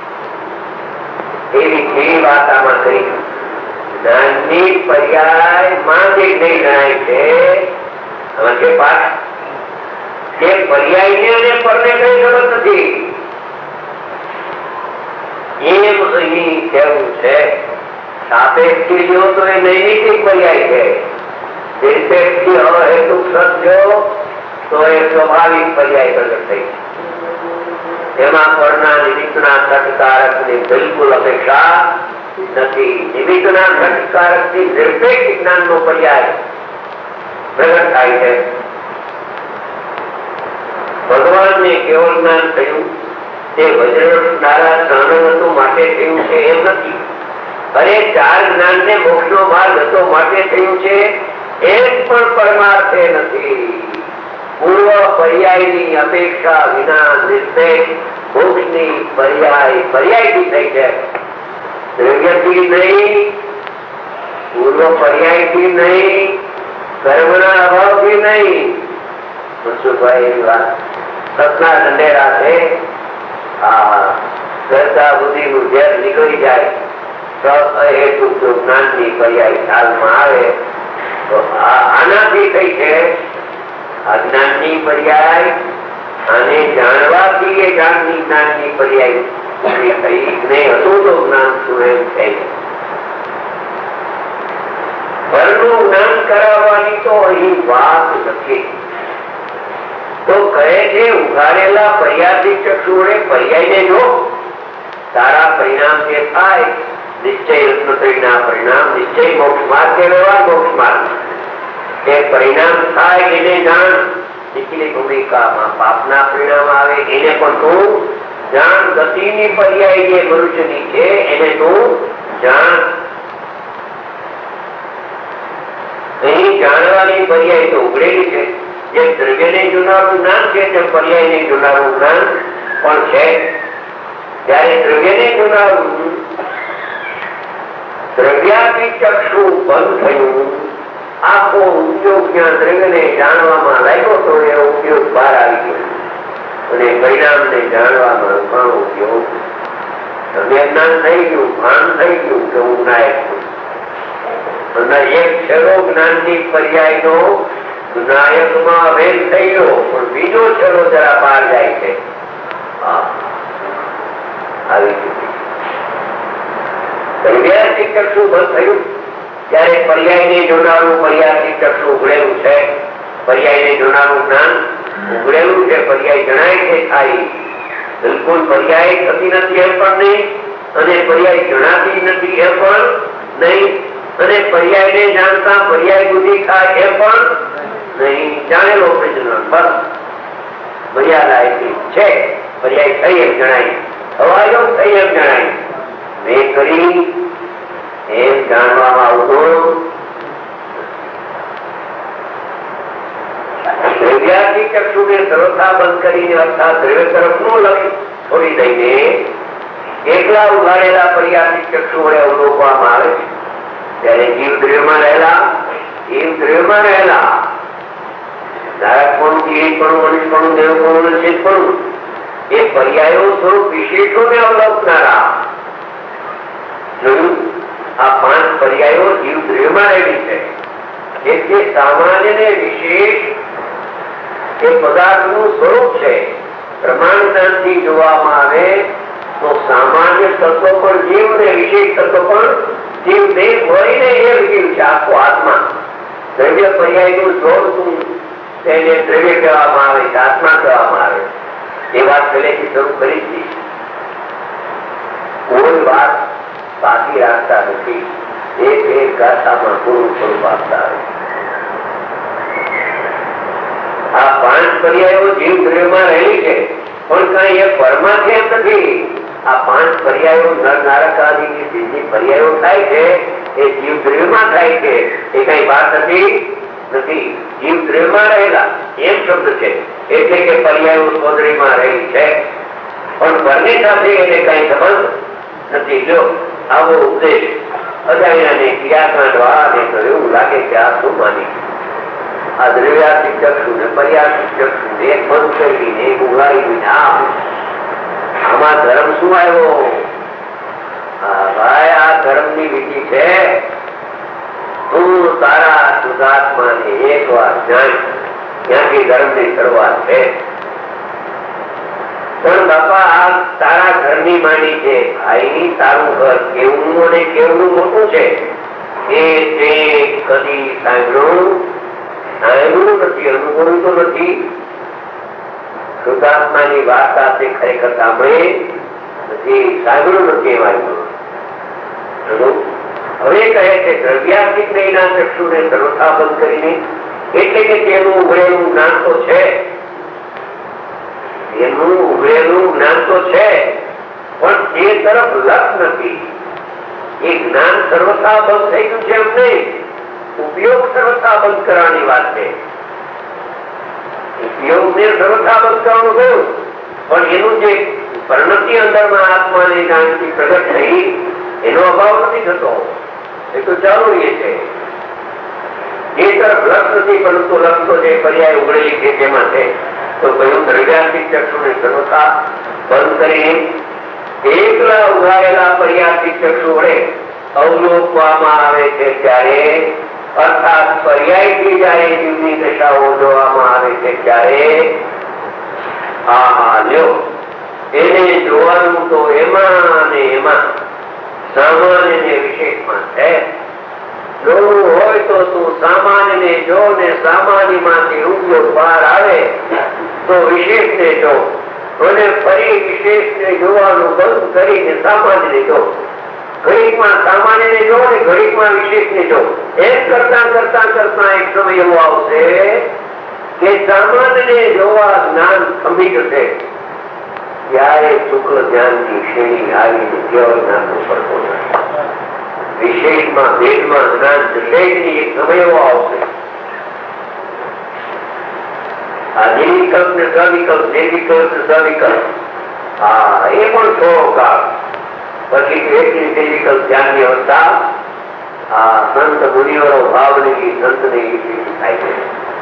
એવી કેવી વાત આમાં કરી. જ્ઞાનની પર્યાય માં જે નહીં જણાય છે આમાં છે પાઠ કે પર્યાયને અને પરને કઈ સંબંધ નથી. એમ અહીં કહેવું છે. સાપેક્ષથી જો તો એ નૈમિતિક પર્યાય છે. નિરપેક્ષથી અહેતુક સત્ય તો એ સ્વાભાવિક પર્યાય પ્રગટ થઈ. એમાં પરના નિમિત્તના ઘટકારક ની બિલકુલ અપેક્ષા નથી. નિમિત્તના ઘટકારક થી નિરપેક્ષ જ્ઞાન નો પર્યાય પ્રગટ થાય છે. ભગવાન ને કેવળ જ્ઞાન થયું તે વજ્રવટ નારા સાનંદ માટે થયું છે એમ નથી. અરે ચાર જ્ઞાન ને મોક્ષ નો માર્ગ હતો માટે થયું છે એક પણ પરમાર્થે નથી. પૂર્વ પર્યાયની અપેક્ષા વિના નિરપેક્ષ મોક્ષની પર્યાય પર્યાયથી થઈ છે. દ્રવ્યથી નહીં, પૂર્વ પર્યાયથી નહીં, કર્મના અભાવથી નહીં. મનસુખભાઈ એવી વાત સતના ઢંઢેરા છે. આ શ્રદ્ધા બુદ્ધિ નું ઝેર નીકળી જાય તો અહેતુક જો જ્ઞાનની પર્યાય ખ્યાલમાં આવે તો આનાથી કઈ છે અજ્ઞાનની પર્યાય અને જાણવાથી એ જ્ઞાનની જ્ઞાનની પર્યાય થઈ નહીં હતું તો જ્ઞાન શું એમ થઈ. પરનું જ્ઞાન કરાવવાની તો અહીં વાત નથી. તો કહે છે ઉઘાડેલા પર્યાથી ચક્ષુએ પર્યાયને જો તારા પરિણામ જે થાય નિશ્ચય રત્નત્રયના પરિણામ નિશ્ચય મોક્ષ માર્ગ કે વ્યવહાર મોક્ષ માર્ગ એ પરિણામ થાય એને જાણ. નીચલી ભૂમિકામાં પાપના પરિણામ આવે એને પણ તું જાણ. ગતિની પર્યાય જે મનુષ્યની છે એને તું જાણ. અહીં જાણવાની પર્યાય તો ઉઘડેલી છે. જેમ દ્રવ્યને જોનારું જ્ઞાન છે તેમ પર્યાયને જોનારું જ્ઞાન પણ છે. ત્યારે દ્રવ્યને જોનારું દ્રવ્યાથી ચક્ષુ બંધ થયું. આખો ઉપયોગ જ્યાં દ્રવ્યને જાણવામાં લાગ્યો તો એ ઉપયોગ બહાર આવી ગયો અને પરિણામને જાણવામાં પણ ઉપયોગ દ્રવ્ય જ્ઞાન થઈ ગયું, ભાન થઈ ગયું કે હું નાયક છું. અને એક છેલ્લો જ્ઞાનની પર્યાયનો નાયકમાં વેલ થઈ ગયો પણ બીજો છેલ્લો જરા બહાર જાય છે. આવી દ્રવ્યાથી ચક્ષુ બંધ થયું ત્યારે પર્યાયને જોનારું પર્યાયથી ચક્ષુ ઉઘડેલું છે. પર્યાયને જોનારું જ્ઞાન ઉઘડેલું છે. પર્યાય જણાય છે ખાલી. બિલકુલ પર્યાય થતી નથી એમ પણ નહીં અને પર્યાય જણાતી નથી એમ પણ નહીં અને પર્યાયને જાણતા પર્યાય બુદ્ધિ થાય એમ પણ નહીં. જાણેલો પ્રજ્ઞાન બસ મર્યાદા એટલી છે. પર્યાય થઈ એમ જણાય, અવાયો થઈ એમ જણાય. મેં કરી એમ જાણવામાં આવતું દ્રવ્યાથી ચક્ષુને સર્વથા બંધ કરીને અર્થાત દ્રવ્ય તરફનું લક્ષ છોડી દઈને એકલા ઉઘાડેલા પર્યાથી ચક્ષુ વડે અવલોકવામાં આવે છે. ત્યારે જીવ દ્રવ્યમાં રહેલા જીવ દ્રવ્યમાં રહેલા ધારકપણું, પીડિતપણું, મનુષ્યપણું, દેવપણું, નિશ્ચિતપણું એ પર્યાયો સ્વરૂપ વિશેષોને અવલોકનારા. જોયું આ પાંચ પર્યાયો જીવ દ્રવ્યમાં રહેલી છે. એટલે સામાન્ય ને વિશેષ એ પદાર્થનું સ્વરૂપ છે. પ્રમાણ જ્ઞાનથી જોવામાં આવે તો સામાન્ય તત્વ પણ જીવ ને વિશેષ તત્વ પણ જીવ બે મળીને એ જીવ છે. આખો આત્મા દ્રવ્ય પર્યાયનું જોડતું તેને દ્રવ્ય કહેવામાં આવે છે, આત્મા કહેવામાં આવે. એ વાત પહેલેથી શરૂ કરી હતી. કોઈ વાત બાકી રાખતા નથી. એક એક ગાથામાં પૂરું સ્વરૂપ આપતા આવે. આ પાંચ પર્યાયો જીવ દ્રવ્યમાં રહેલી છે પણ કઈ એ પરમાર્થ એમ નથી. આ પાંચ પર્યાયો નર નારક આદિ ની પર્યાયો થાય છે એ જીવ દ્રવ્યમાં થાય છે. એ કઈ વાત નથી નથી જીવ દ્રવ્યમાં રહેલા એમ શબ્દ છે. એટલે કે પર્યાયો સોદરીમાં રહી છે, પણ ઘરની સાથે એને કઈ સંબંધ નથી. જો આવો ઉપદેશ અજાણ્યાને ક્રિયાકાંડ વાળાને તો એવું લાગે કે આ શું માની આ દ્રવ્યાર્થિક ચક્ષુ ને પર્યાર્થિક ચક્ષુ ને એક બંધ કરીને એક ઉઘાડી આમાં ધર્મ શું આવ્યો? ભાઈ આ ધર્મ ની વિધિ છે. તું તારા શુદ્ધાત્માને એક વાર જાણ, ત્યાંથી ધર્મ ની શરૂઆત છે. પણ બાપા આ તારા ઘરની માની છે. ભાઈ તારું ઘર કેવું અને કેવડું મોટું છે એ તે કદી સાંભળ્યું સાંભળ્યું નથી, અનુભવ્યું તો નથી. શુદ્ધાત્માની વાર્તા તે ખરેખર સાંભળે નથી, સાંભળ્યું નથી. એમાં હવે કહે છે દ્રવ્યાર્થિક નહીના ચક્ષુને સર્વથા બંધ કરીને, એટલે કે તેનું ઉઘડેલું જ્ઞાન તો છે, એનું ઉઘડેલું જ્ઞાન તો છે, પણ તે તરફ લક્ષ નથી. એ જ્ઞાન સર્વથા બંધ થઈ ગયું છે એમ નહીં, ઉપયોગ સર્વથા બંધ કરવાની વાત છે. ઉપયોગ ને સર્વથા બંધ કરવાનું થયું, પણ એનું જે પરિણતિ અંદરમાં આત્માને જ્ઞાનથી પ્રગટ થઈ એનો અભાવ નથી થતો, એ તો ચાલુ રહે છે. એ તરફ લક્ષ નથી, પરંતુ લક્ષ તો જે પર્યાય ઉઘડેલી છે તેમાં છે. તો કયું દ્રવ્યાર્થિક ચક્ષુને સર્વથા બંધ કરીને એકલા ઉઘાડેલા પર્યાર્થિક ચક્ષુ વડે અવલોકવામાં આવે છે ત્યારે, અર્થાત પર્યાયથી જયારે જીવની દશાઓ જોવામાં આવે છે ત્યારે આ લ્યો એને જોવાનું તો એમાં ને એમાં સામાન્ય ને વિશેષમાં છે. જોવું હોય તો તું સામાન્ય ને જો ને સામાન્ય માંથી ઉપયોગ બહાર આવે તો વિશેષ ને જો, અને ફરી વિશેષ ને જોવાનું બંધ કરીને સામાન્ય ને જો. ઘડીકમાં સામાન્ય ને જો ને ઘડીકમાં વિશેષ ને જો. એમ કરતા કરતા કરતા એક સમય એવો આવશે કે સામાન્ય ને જોવા જ્ઞાન થંભી જશે, ત્યારે શુક્લ જ્ઞાનની શ્રેણી આવીને કેવળ જ્ઞાનનો પડતો નથી. વિશેષમાં ભેદમાં જ્ઞાન જશે નહીં, એક સમય એવો આવશે. આ નિર્વિકલ્પ ને સવિકલ્પ, નિર્વિકલ્પ ને સવિકલ્પ, હા એ પણ થોડો કાળ પછી એકલી નિર્વિકલ્પ ધ્યાનની અવસ્થા આ સંત મુનિવરો ભાવની સંતની થાય છે.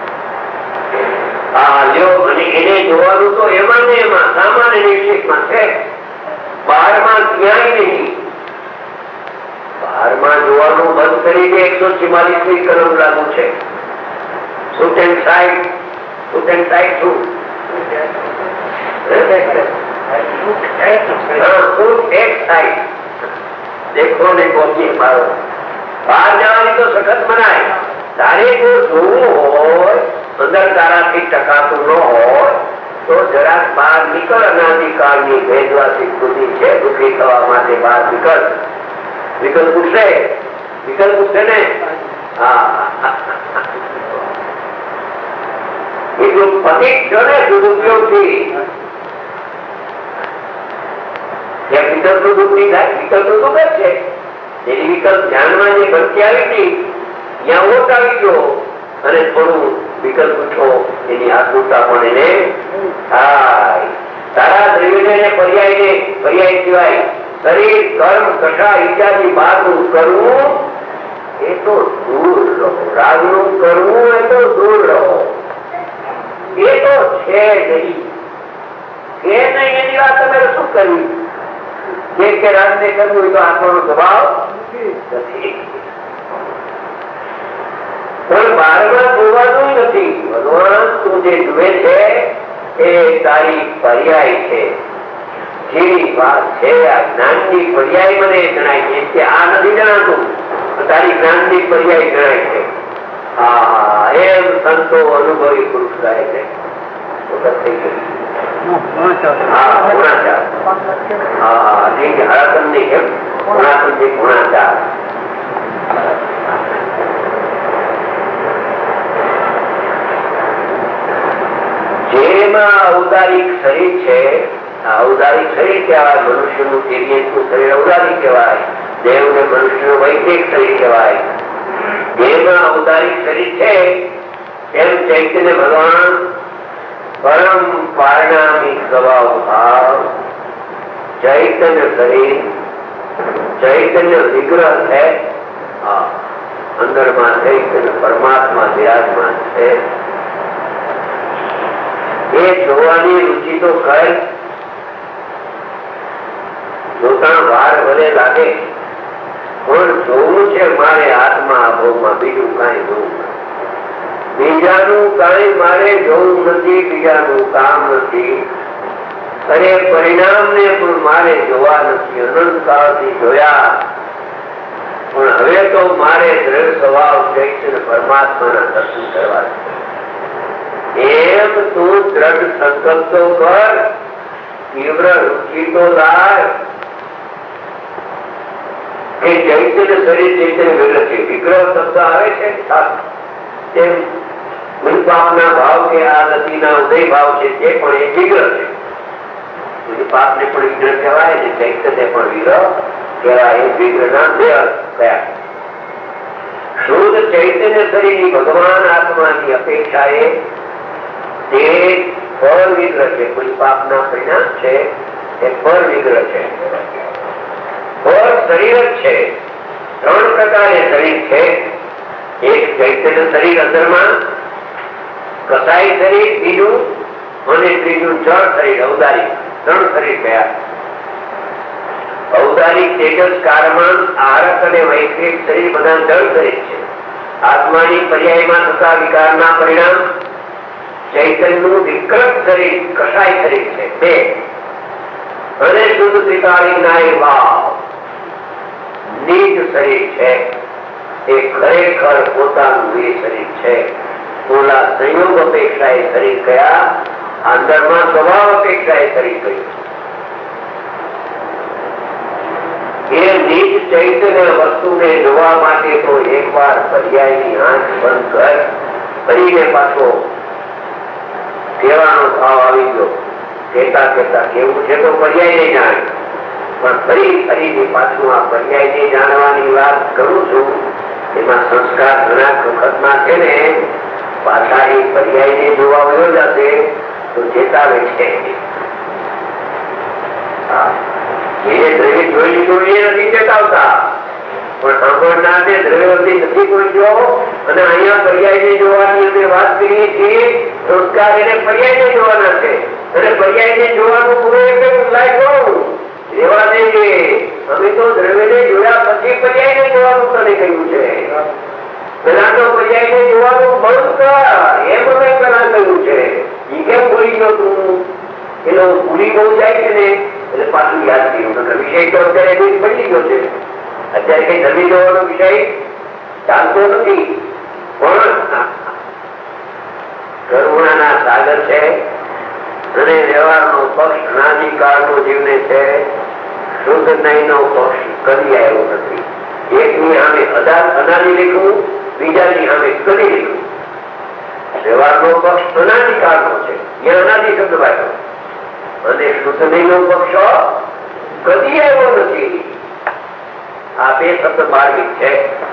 હા લ્યો, અને એને જોવાનું તો એમાં ને એમાં સામાન્ય વિશેષમાં છે, બહારમાં ક્યાંય નહીં. બહારમાં જોવાનું બંધ કરીને એકસો ચુમ્માલીસમી કલમ લાગુ છે. Suit and side, suit and side શું? દેખો ને કોપી મારો. બહાર જવાની તો સખત મનાય. તારે જો જોવું હોય, અંદર તારાથી ટકાતું ન હોય તો જરાક બહાર નીકળ. અનાદિકાળની ભેદવાથી ખુદી છે, દુઃખી થવા માટે બહાર નીકળ. વિકલ્પ પૂછે, વિકલ્પ પૂછે ને. હા એટલું પતિક છો ને દુરુપયોગ થી વિકલ્પ નું દુઃખ નહીં થાય. વિકલ્પ નું દુઃખ જ છે. એની વિકલ્પ ધ્યાનમાં જે ભરતી આવી હતી ત્યાં ઓટ આવી ગયો અને થોડું વિકલ્પ પૂછો એની આતુરતા પણ એને થાય. તારા દ્રવ્યને પર્યાય ને પર્યાય સિવાય શરીર કર્મ કથા ઇત્યાદિ બહારનું કરવું એ તો દૂર રહો. રાગનું કરવું એ તો દૂર રહો. એ તો છે નહીં, એ નહીં એની વાત તમે શું કરવી? જે કે રાગ ને કરવું હોય તો આત્માનો સ્વભાવ નથી. પણ બારમાં જોવાનું નથી. ભગવાન તું જે જુએ છે એ તારી પર્યાય છે. જેવી વાત છે આ જ્ઞાનની પર્યાય મને જણાય છે. આ નથી જણાતું, તારી જ્ઞાનની પર્યાય જણાય છે. હા એમ સંતો અનુભવી પુરુષ કહે છે. થઈ ગયું. હા ગુણાચાર. હા હરાસન ની કેમ ગુણાસન થી ગુણાચાર. જેમાં ઔદારિક શરીર છે, ઔદારિક શરીર કહેવાય. મનુષ્યનું દિવ્યનું શરીર ઔદારિક કહેવાય. દેવ ને મનુષ્યનું વૈદિક શરીર કહેવાય. જેમાં ઔદારિક શરીર છે એમ ચૈતન્ય ભગવાન परम पारिणामिक स्वभाव भाव चैतन्य शरीर चैतन्य विग्रह है। अंदर में चैतन्य परमात्मा विराजमान है। ये જોવાની રુચિ તો કર જોતા વાર ભલે લાગે પણ જોવું છે મારે આત્મા અભાવમાં, બીજું કાંઈ જોવું નથી, બીજાનું કાંઈ મારે જોવું નથી, બીજાનું કામ નથી, અરે પરિણામ ને પણ મારે જોવા નથી, અનંત કાળથી જોયા પણ હવે તો મારે દ્રઢ સ્વભાવ ચૈતન્ય પરમાત્માના દર્શન કરવા છે। એમ તું દ્રઢ સંકલ્પ તો કર, તીવ્ર રુચિ તો લાય કે ચૈતન્ય શરીર ચૈતન્ય વિગ્રહ છે। વિગ્રહ શબ્દ આવે છે તેમ પાપના ભાવ કે આ ગતિના ઉદય ભાવ છે તે પણ એ વિગ્રહ છે। પાપ ને પણ વિગ્રહ કહેવાય ને ચૈતન્ય પણ વિગ્રહ કહેવાય। એ વિગ્રહ ના બે અર્થ કયા? શુદ્ધ ચૈતન્ય શરીરની ભગવાન આત્માની અપેક્ષાએ તે પર વિગ્રહ છે। કોઈ પાપના પરિણામ છે તે પર વિગ્રહ છે। પર શરીર જ છે। ત્રણ પ્રકારે શરીર છે। એક ચૈતન્ય શરીર અંદરમાં, કસાઈ શરીર બીજું, અને ત્રીજું જળ શરીર અવતારી। ત્રણ શરીર કયા? અવતારી તેજસ કાળમાં આરક અને વૈશ્વિક શરીર બધા જળ શરીર છે। આત્માની પર્યાયમાં થતા વિકારના પરિણામ ચૈતન્યનું વિકૃત શરીર કસાઈ શરીર છે બે, અને શુદ્ધ ત્રિકાળી નાય ભાવ નિજ શરીર છે। એ ખરેખર પોતાનું એ શરીર છે। ઓલા સંયોગ અપેક્ષાએ શરીર કયા, અંદરમાં સ્વભાવ અપેક્ષાએ શરીર કહ્યું। એ નિજ ચૈતન્ય વસ્તુને જોવા માટે તો એકવાર પર્યાયની આંખ બંધ કર, ફરીને પાછો કહેવાનો ભાવ આવી ગયો। કહેતા કહેતા કેવું છે તો પર્યાય નહીં જાણે, પણ ફરી ફરીને પાછું આ પર્યાય ને જાણવાની વાત કરું છું। એમાં સંસ્કાર ઘણા વખતમાં છે ને પાછા એ પર્યાય ને જોવા વયો જશે તો ચેતાવે છે। એને દ્રવ્ય જોઈ લીધું એ નથી ચેતાવતા, પણ સાંભળનારને દ્રવ્યવતી નથી કોઈ જો, અને અહીંયા પર્યાય ને જોવાની અમે વાત કરીએ છીએ। સંસ્કાર એને પર્યાય ને જોવાના છે, અને પર્યાય ને જોવાનું પૂરું એટલે લાગ્યું રેવા દેજે। અમે તો દ્રવ્ય ને જોયા પછી પર્યાય ને જોવાનું તને કહ્યું છે। પેલા તો પર્યાય ને જોવાનું બંધ કર એમ અમે પેલા કહ્યું છે। એ કેમ ભૂલી ગયો તું? એનો ભૂલી બહુ જાય છે ને એટલે પાછું યાદ કર્યું। વિષય તો અત્યારે બદલી ગયો છે, અત્યારે કઈ ધર્મી જોવાનો વિષય ચાલતો નથી, પણ કરુણાના સાગર છે અને વ્યવહારનો પક્ષ અનાદિકાળનો જીવને છે। શુદ્ધ નહીંનો પક્ષ કદી આવ્યો નથી। એકની સામે અનાદિ લીખવું, બીજાની સામે કદી લીખવું। વ્યવહારનો પક્ષ અનાદિકાળનો છે, એ અનાદિ શબ્દ વાંચો, અને શુદ્ધ નહીંનો પક્ષ કદી આવ્યો નથી। આ બે શબ્દ માર્મિક છે।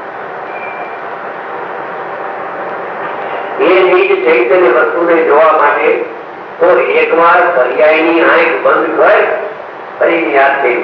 એ નિજ ચૈતન્ય વસ્તુને જોવા માટે તો એકવાર પર્યાયની આંખ બંધ કર, ફરી યાદ કરી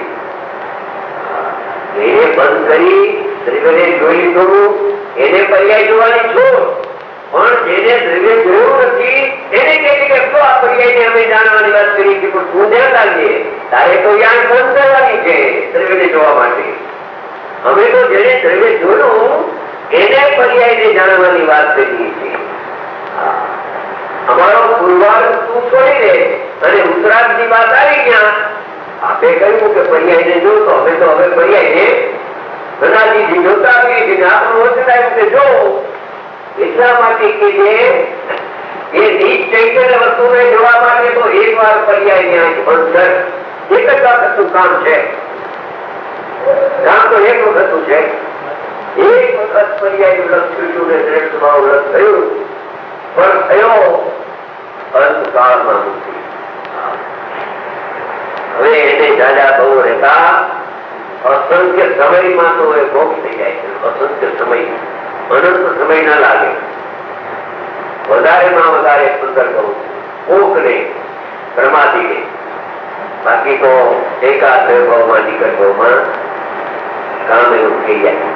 એને બંધ કરી દ્રવ્યને જોઈ લીધું, એને પર્યાય જોવાની છોડ, પણ જેને દ્રવ્ય જોયું નથી એને કે તો આ પર્યાયને અમે જાણવાની વાત કરી છે, પણ તું ધ્યાન રાખજે તારે તો આંખ બંધ કરવાની છે દ્રવ્યને જોવા માટે। અમે તો જેને દ્રવ્ય જોયું એને પર્યાયને જાણવાની વાત કરીએ છીએ। અમારો પૂર્વાર્ધ તું છોડી દે અને ઉત્તરાર્ધ ની વાત આવી ગયા। આપે કહ્યું કે પર્યાય ને જોતો, અમે તો હવે પર્યાય ને ઘણાથી જોતા આવીએ છીએ। આપણું વચન આવ્યું કે જો એટલા માટે કે જે એ નીચ ચૈતન્ય વસ્તુને જોવા માટે તો એક વાર પર્યાય ની આંખ બંધ કર। એક જ વખતનું કામ છે, કામ તો એક વખતનું છે। એક વખત પર્યાય લક્ષ ને દ્રઢ સ્વભાવ લક્ષ થયું, પણ થયો અંતકાળમાં મુક્તિ। હવે એને જાજા બહુ રહેતા અસંખ્ય સમયમાં તો એ મોક્ષ થઈ જાય છે। અસંખ્ય સમય, અનંત સમય ના લાગે, વધારે માં વધારે પંદર કહું કોકને પ્રમાદીને, બાકી તો એકાદ બે ભાવમાં નિકટ ભાવમાં કામ એવું થઈ જાય.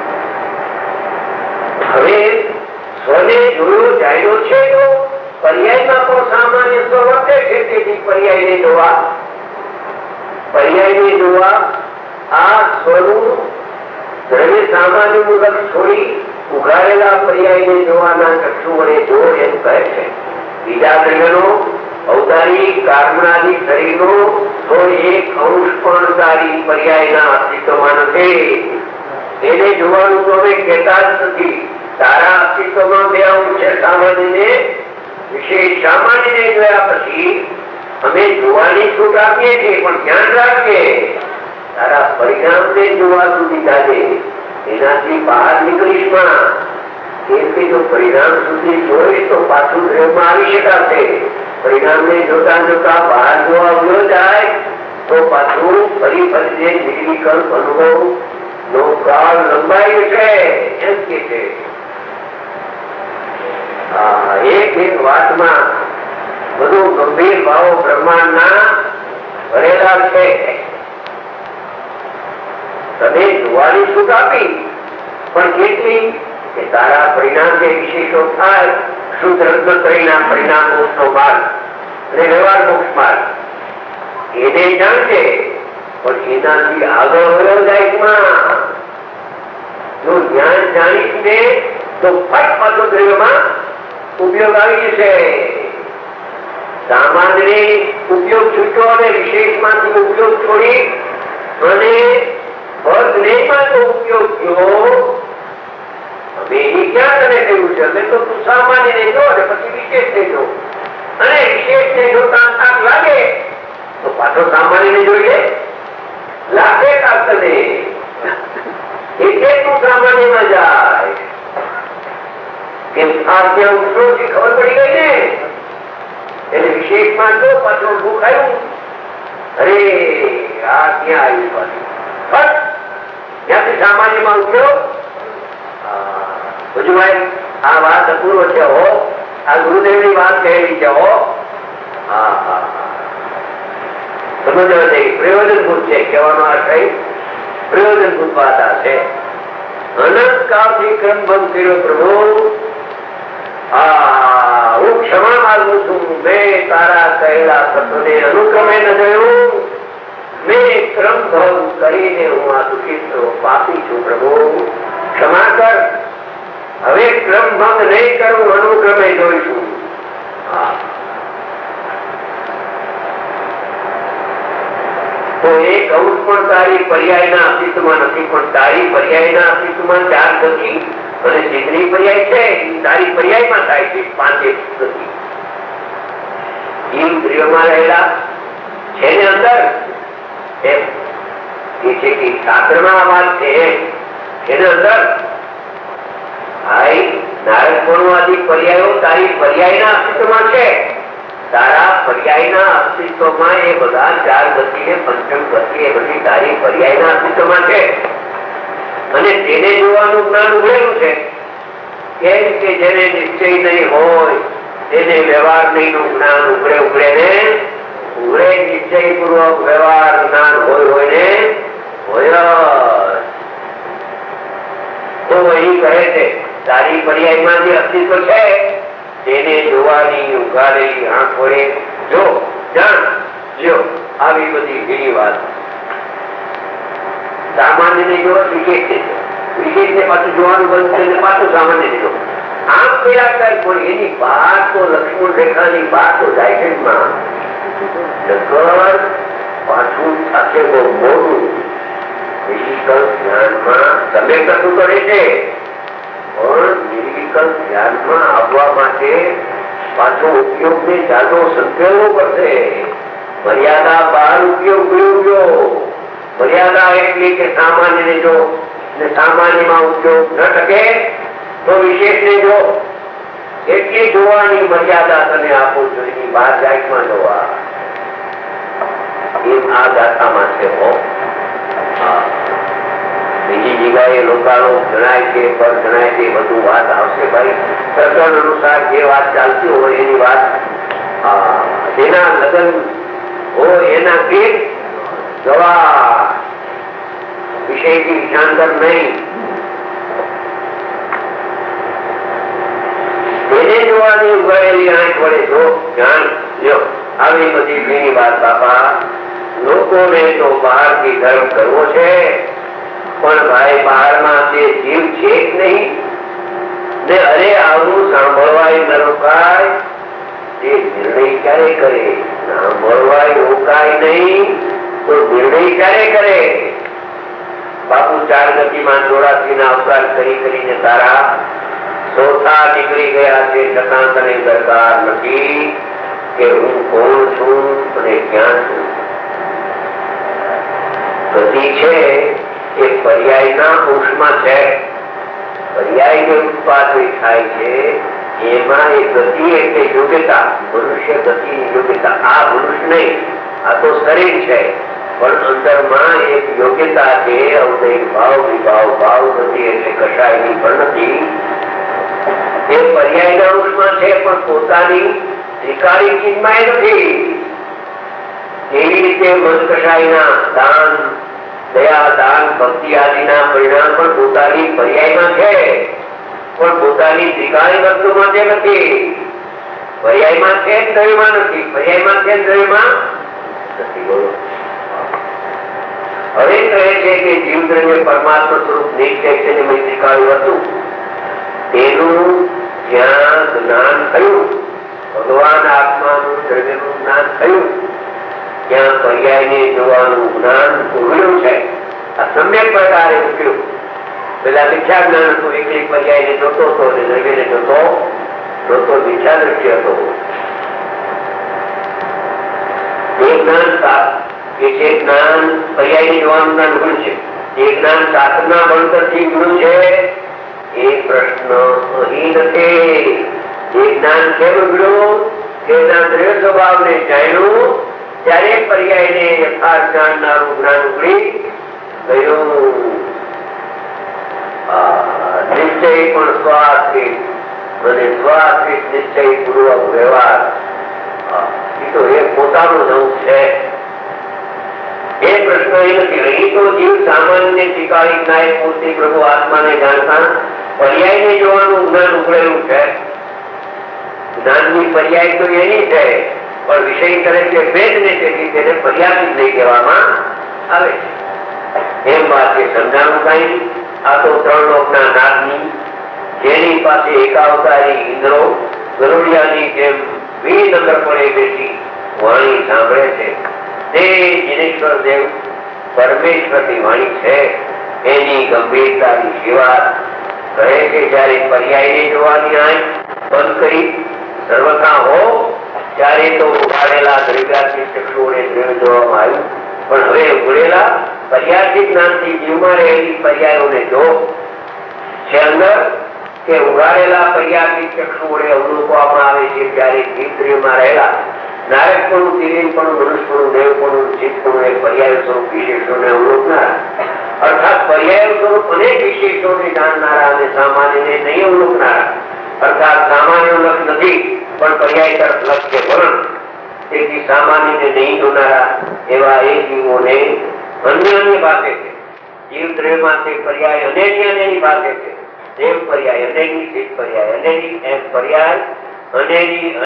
હવે સ્વને જોયો જાણ્યો છે તો પર્યાયમાં પણ સામાન્ય સ્વ વર્તે છે. તેથી પર્યાયને જોવા પર્યાયને જોવા આ સ્વનું દ્રવ્ય સામાન્ય મુલક છોડી ઉઘાડેલા પર્યાયને જોવાના ચક્ષુ વડે જો એમ કહે છે. બીજા દ્રવ્યનો અવતારી કારમણાદી શરીરનો તો એક અંશ પણ તારી પર્યાયના અસ્તિત્વમાં નથી. એને જોવાનું તો અમે કહેતા જ નથી. તારા અસ્તિત્વમાં બે અંશ છે, સામાન્ય વિશેષ. સામાન્ય જોયા પછી અમે જોવાની છૂટ આપીએ છીએ, પણ ધ્યાન રાખીએ તારા પરિણામ ને જોવા સુધી તાજે એનાથી બહાર નીકળીશ માં. તેથી જો પરિણામ સુધી જોઈશ તો પાછું દ્રવ્યમાં આવી શકાશે. પરિણામ ને જોતા જોતા બહાર જોવા આવ્યો જાય તો પાછું ફરી ફરી નિર્વિકલ્પ અનુભવ નો કાળ લંબાઈ છે એમ કે છે. એક એક વાતમાં બધું ગંભીર ભાવો બ્રહ્માંડ ના ભરેલા છે. તમે જોવાની છૂટ આપી, પણ કેટલી કે તારા પરિણામ જે વિશેષો થાય શુદ્ધ રત્નત્રયના પરિણામો નો માર્ગ અને વ્યવહાર મોક્ષ માર્ગ એને જાણશે, પણ એનાથી આગળ વયો જાય. જો જ્ઞાન જાણીશ ને તો ફટ પાછો દ્રવ્યમાં ઉપયોગ આવી જશે. સામાન્ય ઉપયોગ છૂટો અને વિશેષ માંથી ઉપયોગ છોડી અને વર્ગમાં તો ઉપયોગ થયો. હવે એ ક્યાં તને કહ્યું છે? અમે તો તું સામાન્ય ને જો અને પછી વિશેષ ને જો, અને વિશેષ ને જોતા થાક લાગે તો પાછો સામાન્ય ને જોઈએ લાગે કાક તને. એટલે તું સામાન્યમાં જાય. કેમ આ ત્યાં ઉઠોથી ખબર પડી ગઈ ને એટલે વિશેષમાં જો પાછું ભૂખ આવ્યું. અરે આ ક્યાં આવ્યું? પાછું ત્યાંથી સામાન્યમાં ઉઠ્યો. ભુજભાઈ આ વાત અપૂર્વ છે હો. આ ગુરુદેવ ની વાત કહેલી છે હો. હા હા સમજવા નહીં. પ્રયોજનભૂત છે કહેવાનો આશય. પ્રયોજનભૂત વાત આ છે. અનંત કાળથી ક્રમ ભંગ કર્યો પ્રભુ. હા હું ક્ષમા માંગુ છું. મેં તારા કહેલા તત્વને અનુક્રમે ન જોયું. મેં ક્રમ ભંગ કરીને હું આ દુષિત પાપી છું પ્રભુ, ક્ષમા કર. હવે ક્રમ ભંગ નહીં કરું, અનુક્રમે જોઈશું. તો એક અંશ પણ તારી પર્યાયના અસ્તિત્વમાં નથી, પણ તારી પર્યાયના અસ્તિત્વમાં ચાર ગતિ અને જેટલી પર્યાય છે તારી પર્યાયમાં થાય છે પાંચે ગતિ. ઇન્દ્રિયોમાં રહેલા છે ને અંદર એમ કે છે કે શાસ્ત્રમાં વાત છે એની અંદર ભાઈ નારદ આદિ પર્યાયો તારી પર્યાયના અસ્તિત્વમાં છે. તારા પર્યાયના અસ્તિત્વમાં એ બધા ચાર ગતિ ને પંચમ ગતિ એ બધી તારી પર્યાયના અસ્તિત્વમાં છે. અને તેને જોવાનું જ્ઞાન ઉભેલું છે. કેમ કે જેને નિશ્ચય નહીં હોય તેને વ્યવહાર નહીં નું જ્ઞાન ઉઘડે ઉઘડે ને ઉઘડે. નિશ્ચય પૂર્વક વ્યવહાર જ્ઞાન હોય હોય ને હોય. તો અહીં કહે છે તારી પર્યાયમાં જે અસ્તિત્વ છે તેને જોવાની ઉઘાડેલી આંખ વડે જો જાણ જો. આવી બધી ઘણી વાત સામાન્ય ને જો વિશેષ ને વિશેષ ને પાછું જોવાનું બંધ છે, પાછું સામાન્ય ને જો. આમ કયા કઈ પણ એની બહાર તો લક્ષ્મણ રેખાની બહાર તો જાય છે પાછું સાથે બહુ મોડું નિર્વિકલ્પ ધ્યાનમાં તમે કરતું તો રહેશે, પણ નિર્વિકલ્પ ધ્યાનમાં આવવા માટે પાછો ઉપયોગ ને જાતો સંકેલવો પડશે. મર્યાદા બહાર ઉપયોગ ગયો. મર્યાદા એટલી કે સામાન્ય ને જો ને સામાન્યમાં ઉપયોગ ન શકે તો વિશેષ ને જો. એટલી જોવાની મર્યાદા તને આપો છો. એની બાર જાતમાં જોવા એમ આ ગાથામાં છે હો. બીજી જગ્યાએ લોકાનો જણાય છે પર જણાય છે બધું વાત આવશે ભાઈ. પ્રકરણ અનુસાર જે વાત ચાલતી હોય એની વાત જેના લગ્ન હોય એના ગીત ગવા, વિષયથી વિષાંતર નહીં. એને જોવાની ઉગાડેલી આંખ વડે જો જાણ લ્યો. આવી બધી ઘણી વાત બાપા. લોકોને તો બહારથી ધર્મ કરવો છે, પણ ભાઈ બહારમાં તે જીવ છે જ નહીં ને. અરે આવું સાંભળવાય ન રોકાય, તે નિર્ણય ક્યારે કરે? સાંભળવાય રોકાય નહીં તો નિર્ણય ક્યારે કરે? બાપુ ચાર ગતિમાં ચોરાસી ના અવતાર કરી કરીને તારા ચોથા નીકળી ગયા છે, છતાં તને દરકાર નથી કે હું કોણ છું અને ક્યાં છું. ગતિ છે એ પર્યાયના અંશમાં છે. પર્યાય જે ઉત્પાદન થાય છે એમાં એ ગતિ એટલે યોગ્યતા, મનુષ્ય ગતિની યોગ્યતા. આ મનુષ્ય નહીં, આ તો શરીર છે, પણ અંદરમાં એક યોગ્યતા છે. અવદૈવ ભાવ, વિભાવ ભાવ ગતિ એટલે કશાયની પણ નથી. એ પર્યાયના અંશમાં છે, પણ પોતાની ત્રિકાળી ચીજમાં નથી. એવી રીતે મન કશાયના દાન, દયા, દાન, ભક્તિ આદિના પરિણામ પણ પોતાની પર્યાયમાં છે, પણ પોતાની ત્રિકાળી વસ્તુમાં તે નથી. પર્યાયમાં છે, દ્રવ્યમાં નથી. પર્યાયમાં છે, દ્રવ્યમાં નથી. બોલો. હવે કહે છે કે જીવ દ્રવ્ય પરમાત્મા સ્વરૂપ નિશ્ચય છે ને ત્રિકાળી વસ્તુ, તેનું જ્યાં જ્ઞાન થયું, ભગવાન આત્માનું દ્રવ્યનું જ્ઞાન થયું, ત્યાં પર્યાયને જોવાનું જ્ઞાન ઉઘડ્યું છે. આ સમ્યક પ્રકારે ઉઘડ્યું. પેલા મિથ્યા જ્ઞાન હતું, એકલી પર્યાયને જોતો હતો અને દ્રવ્યને જોતો જોતો મિથ્યા દ્રષ્ટિ હતો. એ જ્ઞાન કે જે જ્ઞાન પર્યાયને જોવાનું જ્ઞાન ઉઘડ્યું છે, એ જ્ઞાન શાસ્ત્રના ભણતરથી ઉઘડ્યું છે. એ પ્રશ્ન અહીં નથી. એ જ્ઞાન કેમ ઉઘડ્યું? કે એના દ્રવ્ય સ્વભાવને જાણ્યું ત્યારે પર્યાયને યથાર્થ જાણનારું જ્ઞાન ઉઘડી ગયું. નિશ્ચય પણ સ્વાશ્રિત અને સ્વાશ્રિત નિશ્ચય પૂર્વક વ્યવહાર, એ તો એ પોતાનું જવું છે. એ પ્રશ્ન એ નથી. અહીં તો જીવ સામાન્ય ત્રિકાળી જ્ઞાય પૂર્તિ પ્રભુ આત્માને જાણતા પર્યાયને જોવાનું જ્ઞાન ઉઘડેલું છે. જ્ઞાનની પર્યાય તો એની છે, પણ વિષય કરે છે ભેદ ને, તેથી તેને પર્યાય લઈ કહેવામાં આવે છે. એમ વાત એ સમજાણું કઈ. આ તો ત્રણ લોકના નાથની, જેની પાસે એકાવતારી ઇન્દ્રો ગરુડિયાની જેમ વી નંબર પડે બેસી વાણી સાંભળે છે, તે જીનેશ્વર દેવ પરમેશ્વરની વાણી છે. એની ગંભીરતાની શિવાત કહે છે. જયારે પર્યાયને જોવાની આંખ બંધ કરી સર્વથા હો, ત્યારે તો ઉઘાડેલા દ્રવ્યાત્મિક ચક્ષુઓને દ્રવ્ય જોવામાં આવ્યું, પણ હવે ઉઘડેલા પર્યાર્થી જ્ઞાનથી જીવમાં રહેલી પર્યાયોને જો છે અંદર, કે ઉઘાડેલા પર્યાર્થી ચક્ષુ વડે અવલોકવામાં આવે છે, ત્યારે જીવ દ્રવ્યમાં રહેલા નાયકપણું, તિર્યકપણું, મનુષ્યપણું, દેવપણું, ચિત્તપણું એ પર્યાય સ્વરૂપ વિશેષોને અવલોકનારા, અર્થાત પર્યાય સ્વરૂપ અનેક વિશેષોને જાણનારા અને સામાન્યને નહીં અવલોકનારા, અર્થાત સામાન્ય લક્ષ નથી પણ પર્યાય તરફ લક્ષ છે વલણ, તેથી સામાન્યને નહીં જોનારા એવા એ જીવોને અન્ય અન્ય પાસે છે. જીવ દ્રવ્યમાં તે પર્યાય અનેની અનેની પાસે છે. દેવ પર્યાય અનેની, ચિત્ત પર્યાય અનેની, એમ પર્યાય અનેની